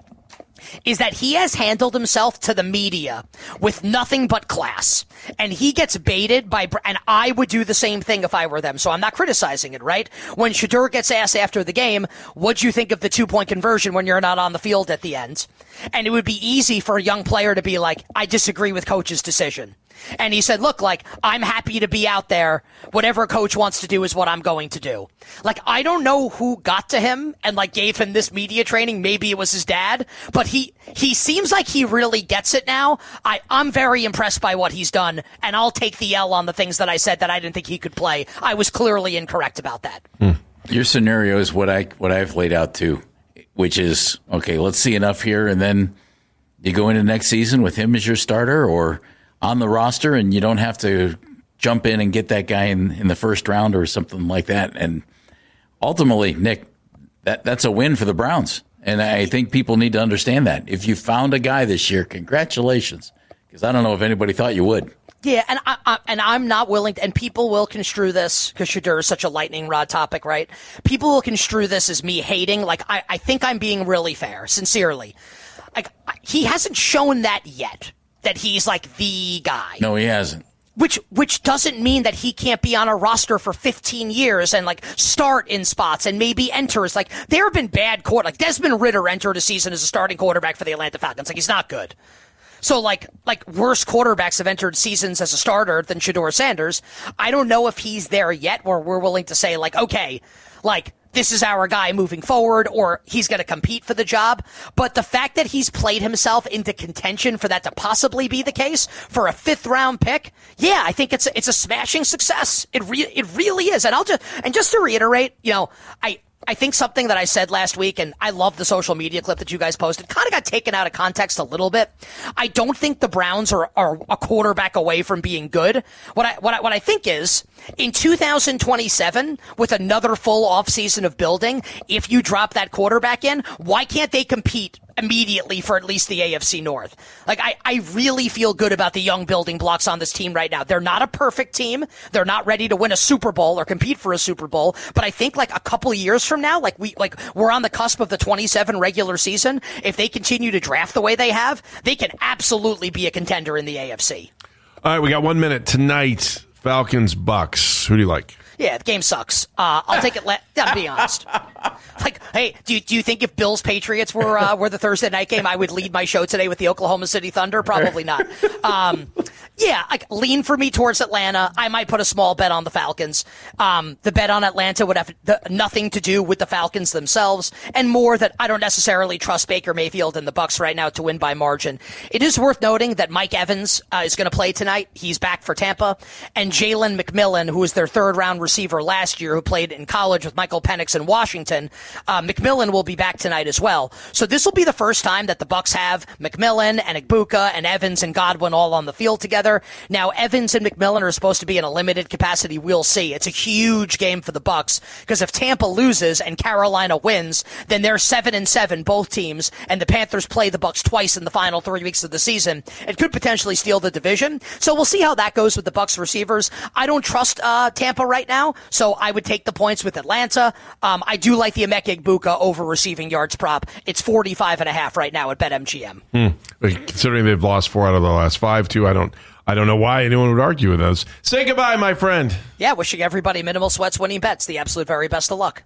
is that he has handled himself to the media with nothing but class. And he gets baited and I would do the same thing if I were them. So I'm not criticizing it, right? When Shedeur gets asked after the game, what'd you think of the 2-point conversion when you're not on the field at the end? And it would be easy for a young player to be like, I disagree with coach's decision. And he said, look, like, I'm happy to be out there. Whatever coach wants to do is what I'm going to do. Like, I don't know who got to him and, like, gave him this media training. Maybe it was his dad. But he seems like he really gets it now. I'm very impressed by what he's done. And I'll take the L on the things that I said that I didn't think he could play. I was clearly incorrect about that. Your scenario is what I've laid out, too, which is, okay, let's see enough here. And then you go into next season with him as your starter or on the roster, and you don't have to jump in and get that guy in the first round or something like that. And ultimately, Nick, that's a win for the Browns. And I think people need to understand that. If you found a guy this year, congratulations, because I don't know if anybody thought you would. Yeah, and I'm not willing to, and people will construe this, because Shedeur is such a lightning rod topic, right? People will construe this as me hating. Like, I think I'm being really fair, sincerely. Like, he hasn't shown that yet, that he's like the guy. No, he hasn't. Which doesn't mean that he can't be on a roster for 15 years and like start in spots and maybe enters. Like, there have been bad like Desmond Ridder entered a season as a starting quarterback for the Atlanta Falcons. Like, he's not good. So like worse quarterbacks have entered seasons as a starter than Shedeur Sanders. I don't know if he's there yet where we're willing to say like, okay, like, this is our guy moving forward, or he's going to compete for the job. But the fact that he's played himself into contention for that to possibly be the case for a 5th-round pick, yeah, I think it's a smashing success. It really is. And just to reiterate, you know, I think something that I said last week, and I love the social media clip that you guys posted, kind of got taken out of context a little bit. I don't think the Browns are a quarterback away from being good. What I think is, in 2027, with another full offseason of building, if you drop that quarterback in, why can't they compete immediately for at least the AFC North. Like, I really feel good about the young building blocks on this team right now. They're not a perfect team. They're not ready to win a Super Bowl or compete for a Super Bowl. But I think like a couple of years from now, we're on the cusp of the 27 regular season. If they continue to draft the way they have, they can absolutely be a contender in the AFC. All right, we got 1 minute tonight. Falcons, Bucks. Who do you like? Yeah, the game sucks. I'll take it. I'll be honest. Like, hey, do you think if Bills Patriots were the Thursday night game, I would lead my show today with the Oklahoma City Thunder? Probably not. Yeah, like lean for me towards Atlanta. I might put a small bet on the Falcons. The bet on Atlanta would have nothing to do with the Falcons themselves, and more that I don't necessarily trust Baker Mayfield and the Bucs right now to win by margin. It is worth noting that Mike Evans is going to play tonight. He's back for Tampa, and Jalen McMillan, who was their third-round receiver last year, who played in college with Michael Penix in Washington, McMillan will be back tonight as well. So this will be the first time that the Bucs have McMillan and Igbuka and Evans and Godwin all on the field together. Now, Evans and McMillan are supposed to be in a limited capacity. We'll see. It's a huge game for the Bucs because if Tampa loses and Carolina wins, then they're 7-7, both teams, and the Panthers play the Bucs twice in the final 3 weeks of the season. It could potentially steal the division. So we'll see how that goes with the Bucs receivers. I don't trust Tampa right now, so I would take the points with Atlanta. I do like the Emeka Egbuka over receiving yards prop. It's 45.5 right now at BetMGM. Considering they've lost 4 out of the last 5, too, I don't know why anyone would argue with us. Say goodbye, my friend. Yeah, wishing everybody minimal sweats winning bets. The absolute very best of luck.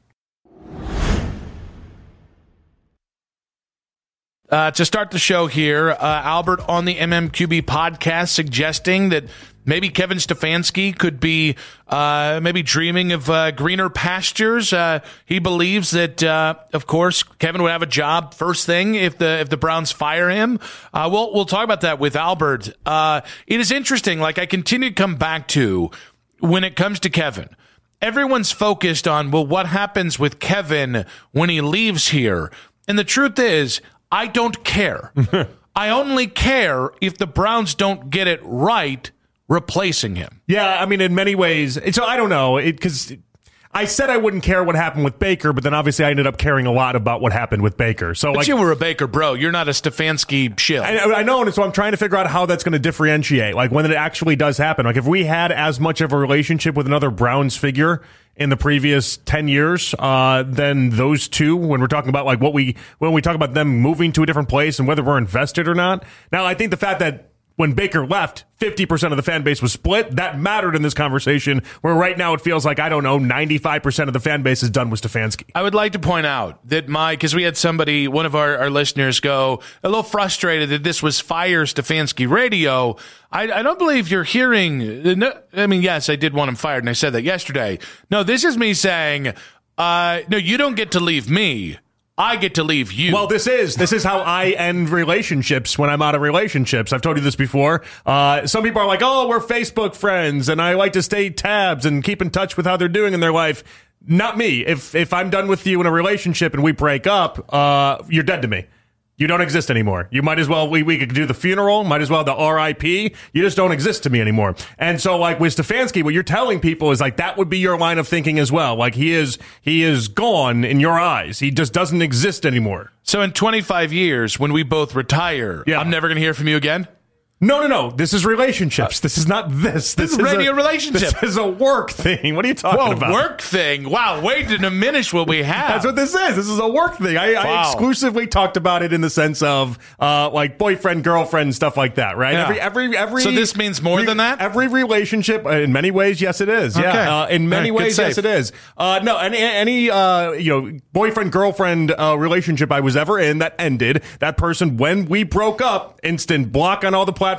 To start the show here, Albert on the MMQB podcast suggesting that maybe Kevin Stefanski could be maybe dreaming of greener pastures. He believes that, of course, Kevin would have a job first thing if the Browns fire him. We'll talk about that with Albert. It is interesting. Like I continue to come back to when it comes to Kevin. Everyone's focused on, well, what happens with Kevin when he leaves here? And the truth is, I don't care. I only care if the Browns don't get it right replacing him. Yeah, I mean, in many ways. So I don't know, because I said I wouldn't care what happened with Baker, but then obviously I ended up caring a lot about what happened with Baker. So, but you were a Baker bro. You're not a Stefanski shill. I know, and so I'm trying to figure out how that's going to differentiate, like when it actually does happen. Like if we had as much of a relationship with another Browns figure in the previous 10 years, then those two, when we're talking about like when we talk about them moving to a different place and whether we're invested or not. Now, I think the fact that when Baker left, 50% of the fan base was split. That mattered in this conversation, where right now it feels like, 95% of the fan base is done with Stefanski. I would like to point out that because we had somebody, one of our listeners go a little frustrated that this was Fire Stefanski Radio. I don't believe you're hearing, I mean, yes, I did want him fired, and I said that yesterday. No, this is me saying, no, you don't get to leave me. I get to leave you. Well, this is how I end relationships when I'm out of relationships. I've told you this before. Some people are like, oh, we're Facebook friends, and I like to stay tabs and keep in touch with how they're doing in their life. Not me. If I'm done with you in a relationship and we break up, you're dead to me. You don't exist anymore. You might as well, we could do the funeral, might as well the RIP. You just don't exist to me anymore. And so like with Stefanski, what you're telling people is like that would be your line of thinking as well. Like he is gone in your eyes. He just doesn't exist anymore. So in 25 years, when we both retire, I'm never going to hear from you again? No. This is relationships. This is not this. This is radio relationship. This is a work thing. What are you talking about? Work thing. Wow, way to diminish what we have. That's what this is. This is a work thing. I exclusively talked about it in the sense of like boyfriend, girlfriend, stuff like that, right? Yeah. Every. So this means more than that? Every relationship, in many ways, yes, it is. Okay. Yeah. In many ways, yes, it is. No, any boyfriend, girlfriend relationship I was ever in that ended, that person, when we broke up, instant block on all the platforms.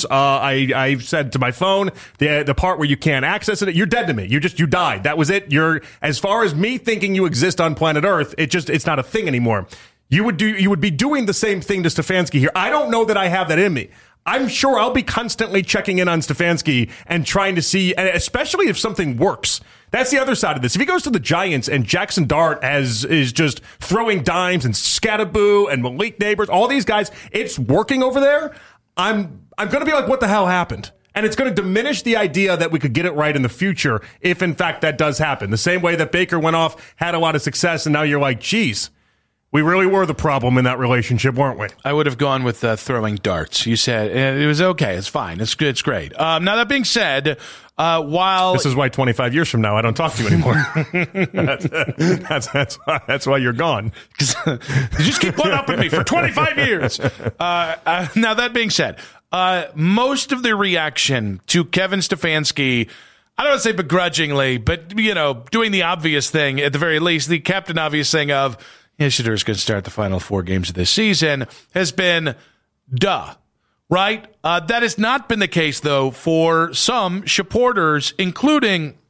I said to my phone, the part where you can't access it, you're dead to me. You died. That was it. You're, as far as me thinking you exist on planet Earth, it's not a thing anymore. You would be doing the same thing to Stefanski here. I don't know that I have that in me. I'm sure I'll be constantly checking in on Stefanski and trying to see, especially if something works. That's the other side of this. If he goes to the Giants and Jackson Dart is just throwing dimes and Scatterboo and Malik Neighbors, all these guys, it's working over there. I'm going to be like, what the hell happened? And it's going to diminish the idea that we could get it right in the future if, in fact, that does happen. The same way that Baker went off, had a lot of success, and now you're like, geez, We really were the problem in that relationship, weren't we? I would have gone with throwing darts. You said it was okay. It's fine. It's good. It's great. Now, that being said, while... This is why 25 years from now I don't talk to you anymore. that's why you're gone. You just keep one-upping me for 25 years. Now, that being said, most of the reaction to Kevin Stefanski, I don't want to say begrudgingly, but, doing the obvious thing, at the very least, the Captain Obvious thing of, Shedeur is going to start the final 4 games of this season, has been, duh, right? That has not been the case, though, for some supporters, including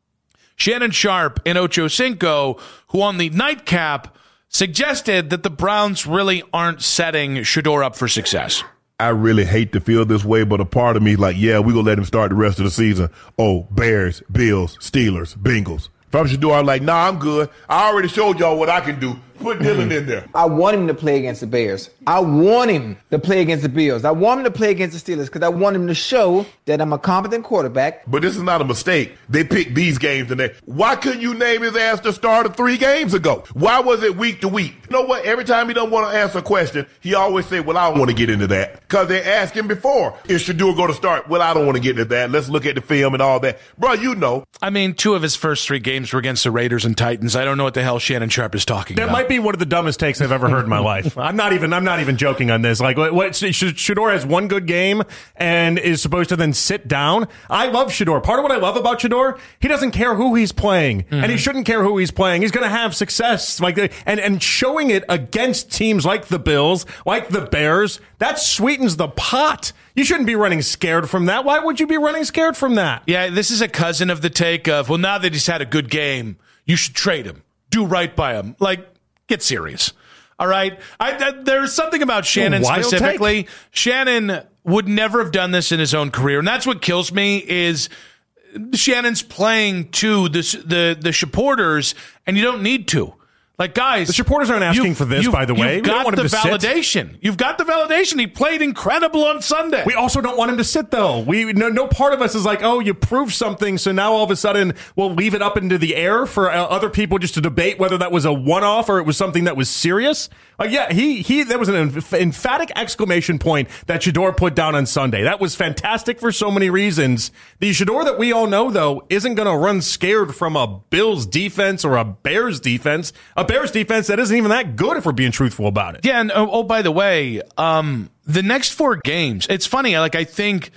Shannon Sharpe and Ocho Cinco, who on the nightcap suggested that the Browns really aren't setting Shedeur up for success. I really hate to feel this way, but a part of me is like, yeah, we're going to let him start the rest of the season. Oh, Bears, Bills, Steelers, Bengals. If I'm Shedeur, I'm like, nah, I'm good. I already showed y'all what I can do. Put Dylan in there. I want him to play against the Bears. I want him to play against the Bills. I want him to play against the Steelers because I want him to show that I'm a competent quarterback. But this is not a mistake. They picked these games and why couldn't you name his ass the starter 3 games ago? Why was it week to week? You know what? Every time he don't want to answer a question, he always say, well, I don't want to get into that. Because they asked him before, is Shedeur going to start? Well, I don't want to get into that. Let's look at the film and all that. Bro, you know. I mean, 2 of his first 3 games were against the Raiders and Titans. I don't know what the hell Shannon Sharpe is talking about. That might be one of the dumbest takes I've ever heard in my life. I'm not even joking on this. Like, what Shedeur has one good game and is supposed to then sit down. I love Shedeur. Part of what I love about Shedeur, he doesn't care who he's playing, and he shouldn't care who he's playing. He's going to have success, and showing it against teams like the Bills, like the Bears. That sweetens the pot. You shouldn't be running scared from that. Why would you be running scared from that? Yeah, this is a cousin of the take of, well, now that he's had a good game, you should trade him. Do right by him. Like, get serious. All right? There's something about Shannon specifically. Shannon would never have done this in his own career. And that's what kills me is Shannon's playing to the supporters, and you don't need to. Like, guys, the supporters aren't asking for this, by the way. You've got the validation. You've got the validation. He played incredible on Sunday. We also don't want him to sit, though. No part of us is like, oh, you proved something, so now all of a sudden we'll leave it up into the air for other people just to debate whether that was a one-off or it was something that was serious. Yeah, there was an emphatic exclamation point that Shedeur put down on Sunday. That was fantastic for so many reasons. The Shedeur that we all know, though, isn't going to run scared from a Bills defense or a Bears defense. A Bears defense that isn't even that good if we're being truthful about it. Yeah, and by the way, the next 4 games, it's funny, I think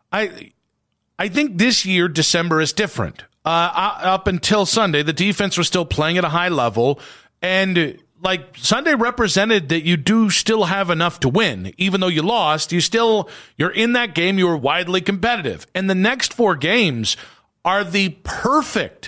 this year December is different. Up until Sunday, the defense was still playing at a high level, and Sunday represented that you do still have enough to win. Even though you lost, you're in that game, you were widely competitive. And the next 4 games are the perfect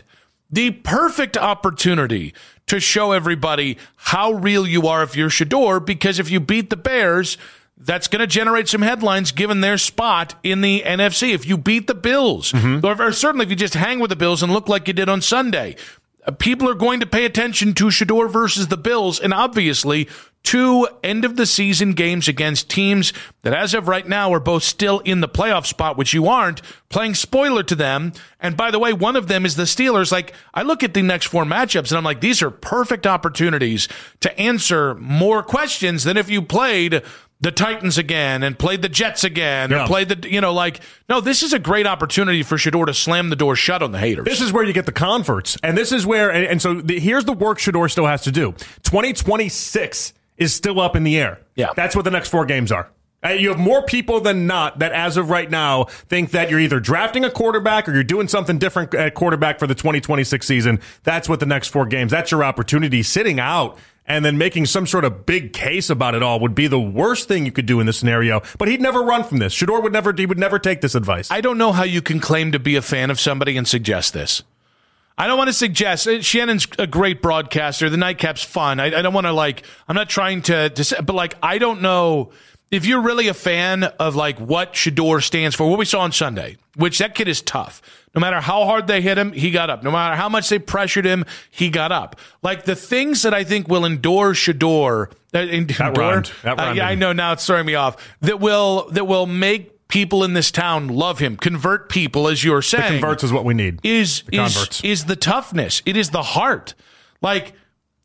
opportunity to show everybody how real you are if you're Shedeur, because if you beat the Bears, that's going to generate some headlines given their spot in the NFC. If you beat the Bills, or certainly if you just hang with the Bills and look like you did on Sunday, people are going to pay attention to Shedeur versus the Bills, and obviously 2 end-of-the-season games against teams that, as of right now, are both still in the playoff spot, which you aren't, playing spoiler to them. And by the way, one of them is the Steelers. I look at the next 4 matchups, and I'm like, these are perfect opportunities to answer more questions than if you played the Titans again and played the Jets again or played no, this is a great opportunity for Shedeur to slam the door shut on the haters. This is where you get the converts. And this is where, here's the work Shedeur still has to do. 2026 is still up in the air. Yeah. That's what the next 4 games are. You have more people than not that, as of right now, think that you're either drafting a quarterback or you're doing something different at quarterback for the 2026 season. That's what the next 4 games, that's your opportunity. Sitting out and then making some sort of big case about it all would be the worst thing you could do in this scenario. But he'd never run from this. Shedeur would never take this advice. I don't know how you can claim to be a fan of somebody and suggest this. I don't want to suggest Shannon's a great broadcaster. The nightcap's fun. I don't want to I'm not trying to say, but I don't know if you're really a fan of what Shedeur stands for, what we saw on Sunday, which that kid is tough. No matter how hard they hit him, he got up. No matter how much they pressured him, he got up. The things that I think will endure Shedeur. That rhymed. Yeah, I know. Now it's throwing me off. That will make people in this town love him, convert people, as you're saying. The converts is what we need. Is the toughness. It is the heart.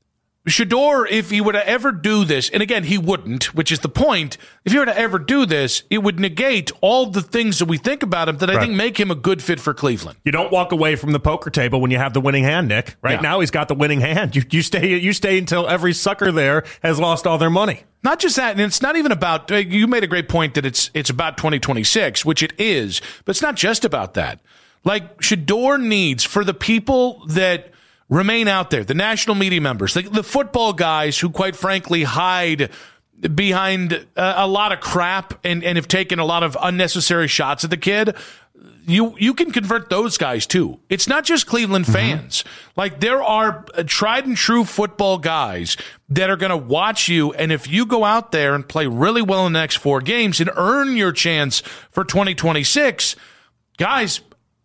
Shedeur, if he were to ever do this, and again, he wouldn't, which is the point, if he were to ever do this, it would negate all the things that we think about him that I think make him a good fit for Cleveland. You don't walk away from the poker table when you have the winning hand, Nick. Right now, he's got the winning hand. You stay until every sucker there has lost all their money. Not just that, and it's not even about, you made a great point that it's about 2026, which it is, but it's not just about that. Like, Shedeur needs, for the people that remain out there, the national media members, the football guys who, quite frankly, hide behind a lot of crap and have taken a lot of unnecessary shots at the kid, you can convert those guys too. It's not just Cleveland fans. Like, there are tried and true football guys that are going to watch you, and if you go out there and play really well in the next 4 games and earn your chance for 2026, guys,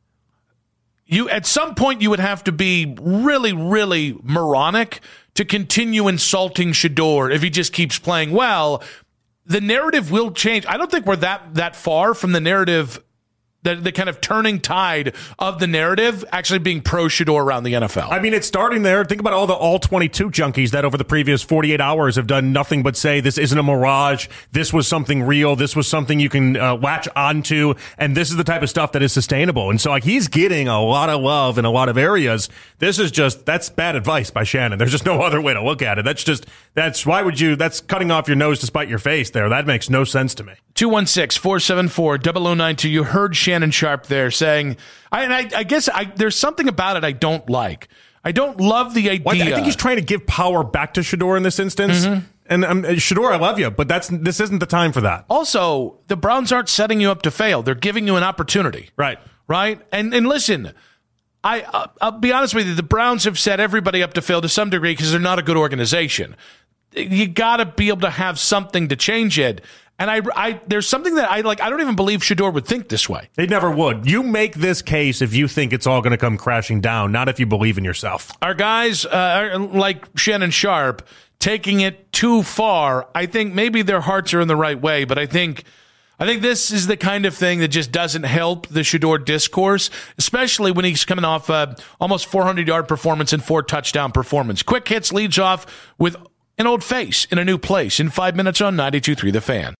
you at some point you would have to be really, really moronic to continue insulting Shedeur if he just keeps playing well. The narrative will change. I don't think we're that far from the narrative, the kind of turning tide of the narrative actually being pro Shedeur around the NFL. I mean, it's starting there. Think about all the all-22 junkies that over the previous 48 hours have done nothing but say this isn't a mirage, this was something real, this was something you can latch onto, and this is the type of stuff that is sustainable. And so, like, he's getting a lot of love in a lot of areas. That's bad advice by Shannon. There's just no other way to look at it. That's cutting off your nose to spite your face there. That makes no sense to me. 216-474-0092. You heard Shannon Sharpe there saying, I guess there's something about it I don't like. I don't love the idea. Well, I think he's trying to give power back to Shedeur in this instance. And Shedeur, I love you, but this isn't the time for that. Also, the Browns aren't setting you up to fail. They're giving you an opportunity. Right. And listen, I'll be honest with you, the Browns have set everybody up to fail to some degree because they're not a good organization. You got to be able to have something to change it. And there's something that I like. I don't even believe Shedeur would think this way. They never would. You make this case if you think it's all going to come crashing down, not if you believe in yourself. Our guys, like Shannon Sharpe, taking it too far. I think maybe their hearts are in the right way, but I think this is the kind of thing that just doesn't help the Shedeur discourse, especially when he's coming off almost 400-yard performance and 4 touchdown performance. Quick Hits leads off with an old face in a new place in 5 minutes on 92.3 The Fan.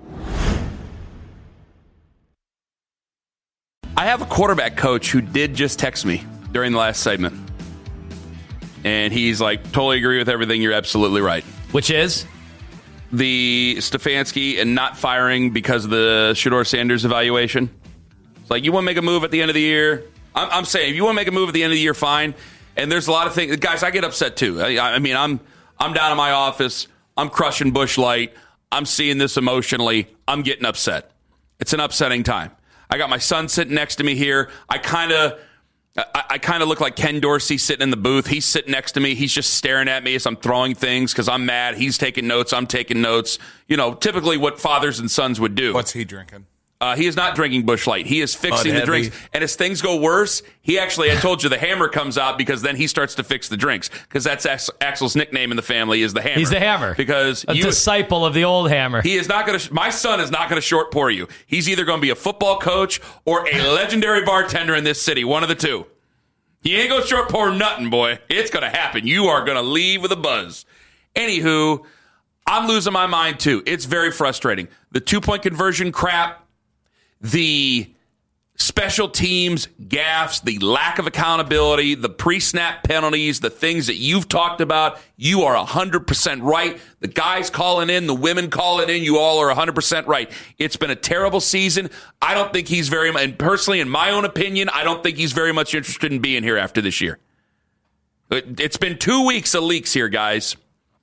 I have a quarterback coach who did just text me during the last segment. And he's like, totally agree with everything. You're absolutely right. Which is? The Stefanski and not firing because of the Shedeur Sanders evaluation. It's like, you want to make a move at the end of the year? I'm saying, if you want to make a move at the end of the year, fine. And there's a lot of things. Guys, I get upset too. I mean, I'm down in my office. I'm crushing Busch Light. I'm seeing this emotionally. I'm getting upset. It's an upsetting time. I got my son sitting next to me here. I kind of look like Ken Dorsey sitting in the booth. He's sitting next to me. He's just staring at me as I'm throwing things because I'm mad. He's taking notes. I'm taking notes. You know, typically what fathers and sons would do. What's he drinking? He is not drinking Busch Light. He is fixing the drinks. And as things go worse, I told you, the hammer comes out because then he starts to fix the drinks. Because that's Axel's nickname in the family is the hammer. He's the hammer. Because a disciple of the old hammer. He is not going to. My son is not going to short pour you. He's either going to be a football coach or a legendary bartender in this city. One of the two. He ain't going to short pour nothing, boy. It's going to happen. You are going to leave with a buzz. Anywho, I'm losing my mind too. It's very frustrating. The 2-point conversion crap. The special teams gaffes, the lack of accountability, the pre-snap penalties, the things that you've talked about, you are 100% right. The guys calling in, the women calling in, you all are 100% right. It's been a terrible season. I don't think he's and personally, in my own opinion, I don't think he's very much interested in being here after this year. It's been 2 weeks of leaks here, guys.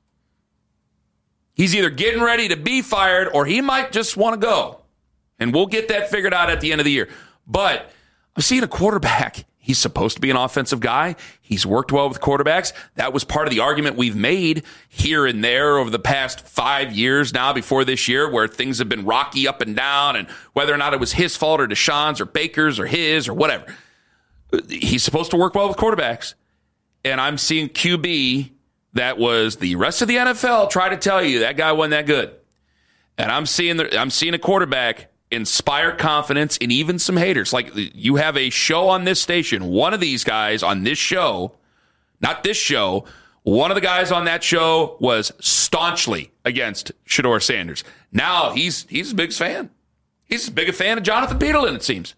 He's either getting ready to be fired or he might just want to go. And we'll get that figured out at the end of the year. But I'm seeing a quarterback. He's supposed to be an offensive guy. He's worked well with quarterbacks. That was part of the argument we've made here and there over the past 5 years now before this year, where things have been rocky up and down, and whether or not it was his fault or Deshaun's or Baker's or his or whatever. He's supposed to work well with quarterbacks. And I'm seeing QB that was the rest of the NFL try to tell you that guy wasn't that good. And I'm seeing a quarterback inspire confidence in even some haters. Like, you have a show on this station. One of these guys on this show, not this show, One of the guys on that show was staunchly against Shedeur Sanders. Now he's a big fan. He's as big a fan of Jonathan Peterlin, it seems.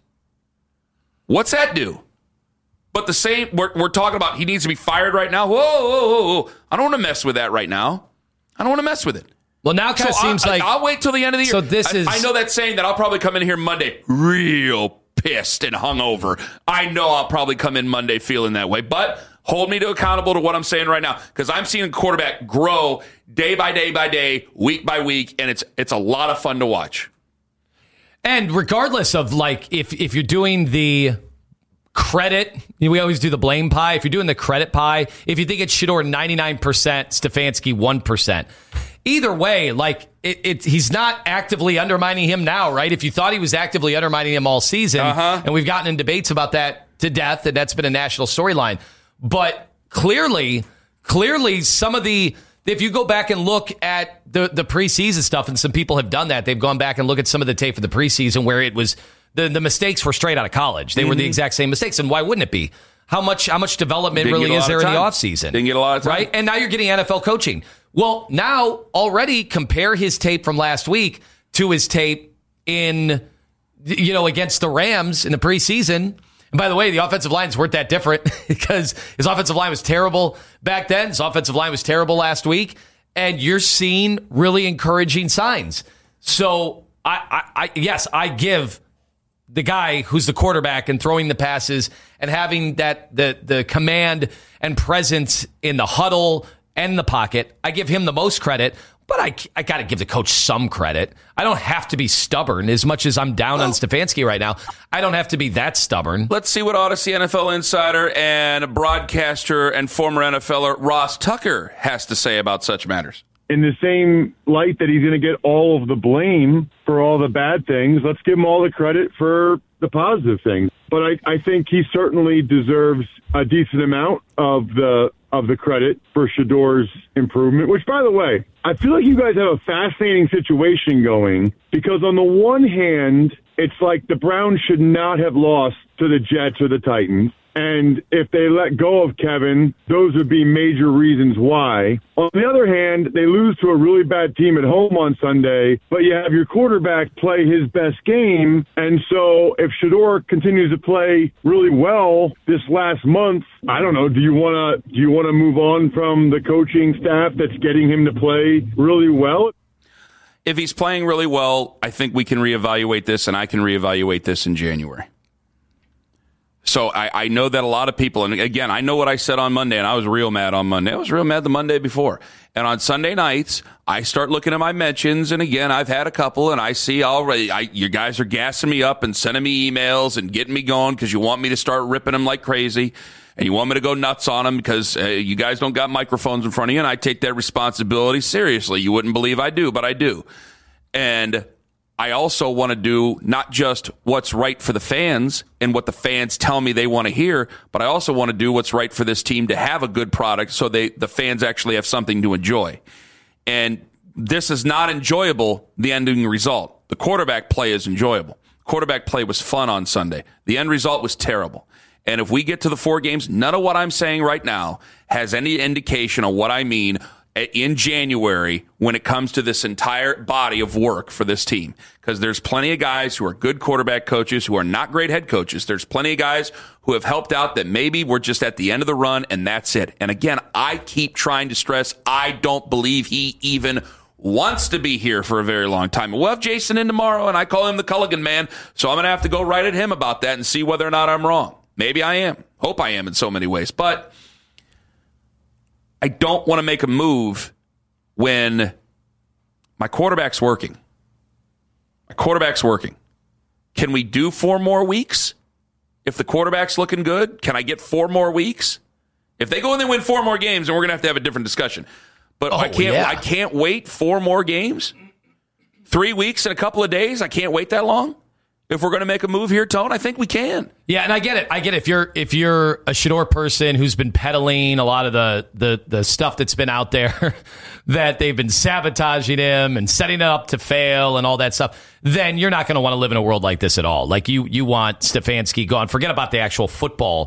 What's that do? But the same, we're talking about he needs to be fired right now. Whoa. I don't want to mess with that right now. I don't want to mess with it. Well, now it kind of seems like I'll wait till the end of the year. So this is. I know that saying that I'll probably come in here Monday real pissed and hungover. I know I'll probably come in Monday feeling that way, but hold me accountable to what I'm saying right now, because I'm seeing a quarterback grow day by day by day, week by week, and it's a lot of fun to watch. And regardless of if you're doing the credit, we always do the blame pie. If you're doing the credit pie, if you think it's Shedeur 99%, Stefanski 1%. Either way, he's not actively undermining him now, right? If you thought he was actively undermining him all season, and we've gotten in debates about that to death, and that's been a national storyline. But clearly, some of the, if you go back and look at the preseason stuff, and some people have done that, they've gone back and looked at some of the tape for the preseason where it was the mistakes were straight out of college. They were the exact same mistakes, and why wouldn't it be? How much development really is there in the offseason? Didn't get a lot of time. Right? And now you're getting NFL coaching. Well, now already compare his tape from last week to his tape in, against the Rams in the preseason. And by the way, the offensive lines weren't that different because his offensive line was terrible back then. His offensive line was terrible last week. And you're seeing really encouraging signs. So I give the guy who's the quarterback and throwing the passes and having that the command and presence in the huddle and the pocket, I give him the most credit, but I got to give the coach some credit. I don't have to be stubborn as much as I'm down on Stefanski right now. I don't have to be that stubborn. Let's see what Odyssey NFL insider and broadcaster and former NFLer Ross Tucker has to say about such matters. In the same light that he's going to get all of the blame for all the bad things, let's give him all the credit for the positive things. But I think he certainly deserves a decent amount of the credit for Shedeur's improvement, which, by the way, I feel like you guys have a fascinating situation going, because on the one hand, it's like the Browns should not have lost to the Jets or the Titans. And if they let go of Kevin, those would be major reasons why. On the other hand, they lose to a really bad team at home on Sunday, but you have your quarterback play his best game. And so if Shedeur continues to play really well this last month, I don't know, do you want to move on from the coaching staff that's getting him to play really well? If he's playing really well, I think we can reevaluate this, and I can reevaluate this in January. So I know that a lot of people, and again, I know what I said on Monday, and I was real mad on Monday. I was real mad the Monday before. And on Sunday nights, I start looking at my mentions, and again, I've had a couple, and I see already, you guys are gassing me up and sending me emails and getting me going because you want me to start ripping them like crazy, and you want me to go nuts on them because you guys don't got microphones in front of you, and I take that responsibility seriously. You wouldn't believe I do, but I do. And I also want to do not just what's right for the fans and what the fans tell me they want to hear, but I also want to do what's right for this team to have a good product so the fans actually have something to enjoy. And this is not enjoyable, the ending result. The quarterback play is enjoyable. Quarterback play was fun on Sunday. The end result was terrible. And if we get to the 4 games, none of what I'm saying right now has any indication of what I mean in January when it comes to this entire body of work for this team. Because there's plenty of guys who are good quarterback coaches who are not great head coaches. There's plenty of guys who have helped out that maybe we're just at the end of the run and that's it. And again, I keep trying to stress, I don't believe he even wants to be here for a very long time. We'll have Jason in tomorrow, and I call him the Culligan man, so I'm going to have to go right at him about that and see whether or not I'm wrong. Maybe I am. Hope I am in so many ways. But I don't want to make a move when my quarterback's working. My quarterback's working. Can we do 4 more weeks? If the quarterback's looking good, can I get 4 more weeks? If they go and they win 4 more games, then we're going to have a different discussion. But I can't wait 4 more games. 3 weeks and a couple of days. I can't wait that long. If we're going to make a move here, Tone, I think we can. Yeah, and I get it. If you're a Shedeur person who's been peddling a lot of the stuff that's been out there, that they've been sabotaging him and setting it up to fail and all that stuff, then you're not going to want to live in a world like this at all. Like you want Stefanski gone. Forget about the actual football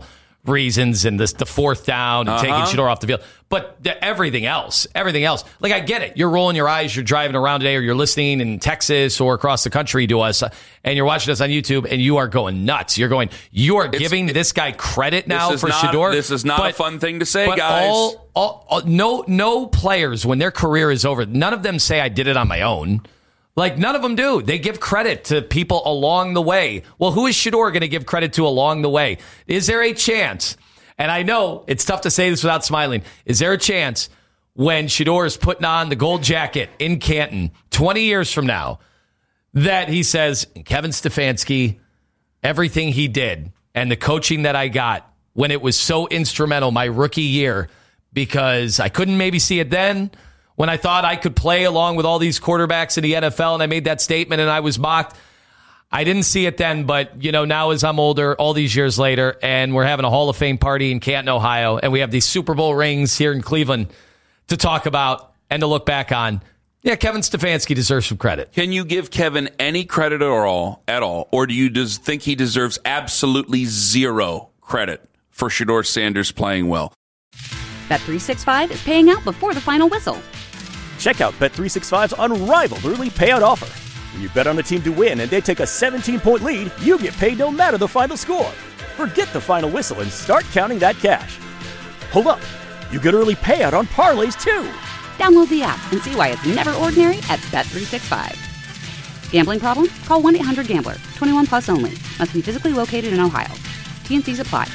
reasons and the fourth down and taking Shedeur off the field. But everything else. Like, I get it. You're rolling your eyes. You're driving around today or you're listening in Texas or across the country to us and you're watching us on YouTube and you are going nuts. You are giving this guy credit now for Shedeur. This is not a fun thing to say, guys. No players, when their career is over, none of them say I did it on my own. Like, none of them do. They give credit to people along the way. Well, who is Shedeur going to give credit to along the way? Is there a chance, and I know it's tough to say this without smiling, is there a chance when Shedeur is putting on the gold jacket in Canton 20 years from now that he says, Kevin Stefanski, everything he did and the coaching that I got when it was so instrumental my rookie year, because I couldn't maybe see it then, when I thought I could play along with all these quarterbacks in the NFL, and I made that statement and I was mocked. I didn't see it then, but now as I'm older, all these years later, and we're having a Hall of Fame party in Canton, Ohio, and we have these Super Bowl rings here in Cleveland to talk about and to look back on. Yeah, Kevin Stefanski deserves some credit. Can you give Kevin any credit at all, or do you think he deserves absolutely zero credit for Shedeur Sanders playing well? Bet365 is paying out before the final whistle. Check out Bet365's unrivaled early payout offer. When you bet on a team to win and they take a 17-point lead, you get paid no matter the final score. Forget the final whistle and start counting that cash. Hold up. You get early payout on parlays, too. Download the app and see why it's never ordinary at Bet365. Gambling problem? Call 1-800-GAMBLER. 21 plus only. Must be physically located in Ohio. T&Cs apply.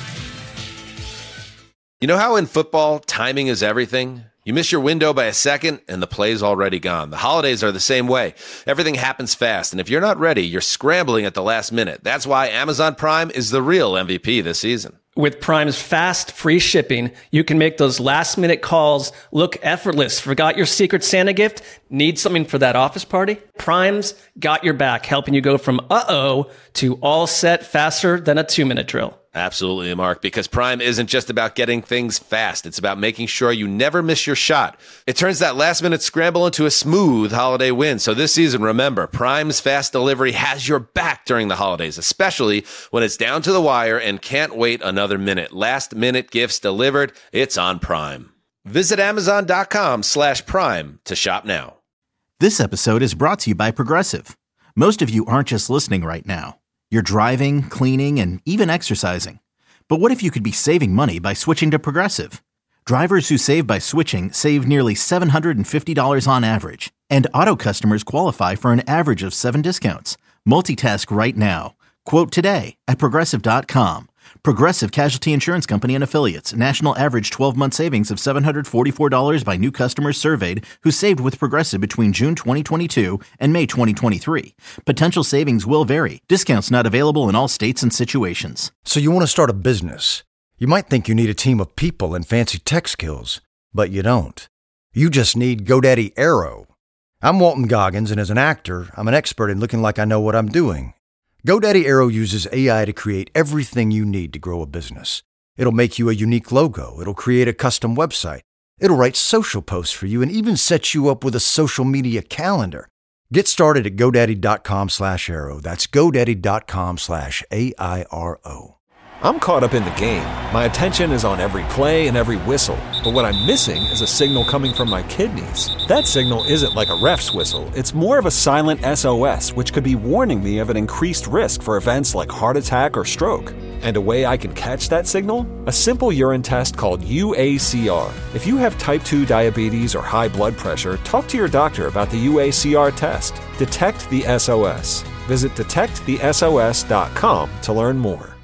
You know how in football, timing is everything? You miss your window by a second, and the play's already gone. The holidays are the same way. Everything happens fast, and if you're not ready, you're scrambling at the last minute. That's why Amazon Prime is the real MVP this season. With Prime's fast, free shipping, you can make those last-minute calls look effortless. Forgot your Secret Santa gift? Need something for that office party? Prime's got your back, helping you go from uh-oh to all set faster than a 2-minute drill. Absolutely, Mark, because Prime isn't just about getting things fast. It's about making sure you never miss your shot. It turns that last-minute scramble into a smooth holiday win. So this season, remember, Prime's fast delivery has your back during the holidays, especially when it's down to the wire and can't wait another minute. Last-minute gifts delivered. It's on Prime. Visit Amazon.com/Prime to shop now. This episode is brought to you by Progressive. Most of you aren't just listening right now. You're driving, cleaning, and even exercising. But what if you could be saving money by switching to Progressive? Drivers who save by switching save nearly $750 on average. And auto customers qualify for an average of 7 discounts. Multitask right now. Quote today at Progressive.com. Progressive Casualty Insurance Company and Affiliates. National average 12-month savings of $744 by new customers surveyed who saved with Progressive between June 2022 and May 2023. Potential savings will vary. Discounts not available in all states and situations. So you want to start a business. You might think you need a team of people and fancy tech skills, but you don't. You just need GoDaddy Aero. I'm Walton Goggins, and as an actor, I'm an expert in looking like I know what I'm doing. GoDaddy Aero uses AI to create everything you need to grow a business. It'll make you a unique logo. It'll create a custom website. It'll write social posts for you and even set you up with a social media calendar. Get started at GoDaddy.com/Aero. That's GoDaddy.com/AIRO. I'm caught up in the game. My attention is on every play and every whistle. But what I'm missing is a signal coming from my kidneys. That signal isn't like a ref's whistle. It's more of a silent SOS, which could be warning me of an increased risk for events like heart attack or stroke. And a way I can catch that signal? A simple urine test called UACR. If you have type 2 diabetes or high blood pressure, talk to your doctor about the UACR test. Detect the SOS. Visit detectthesos.com to learn more.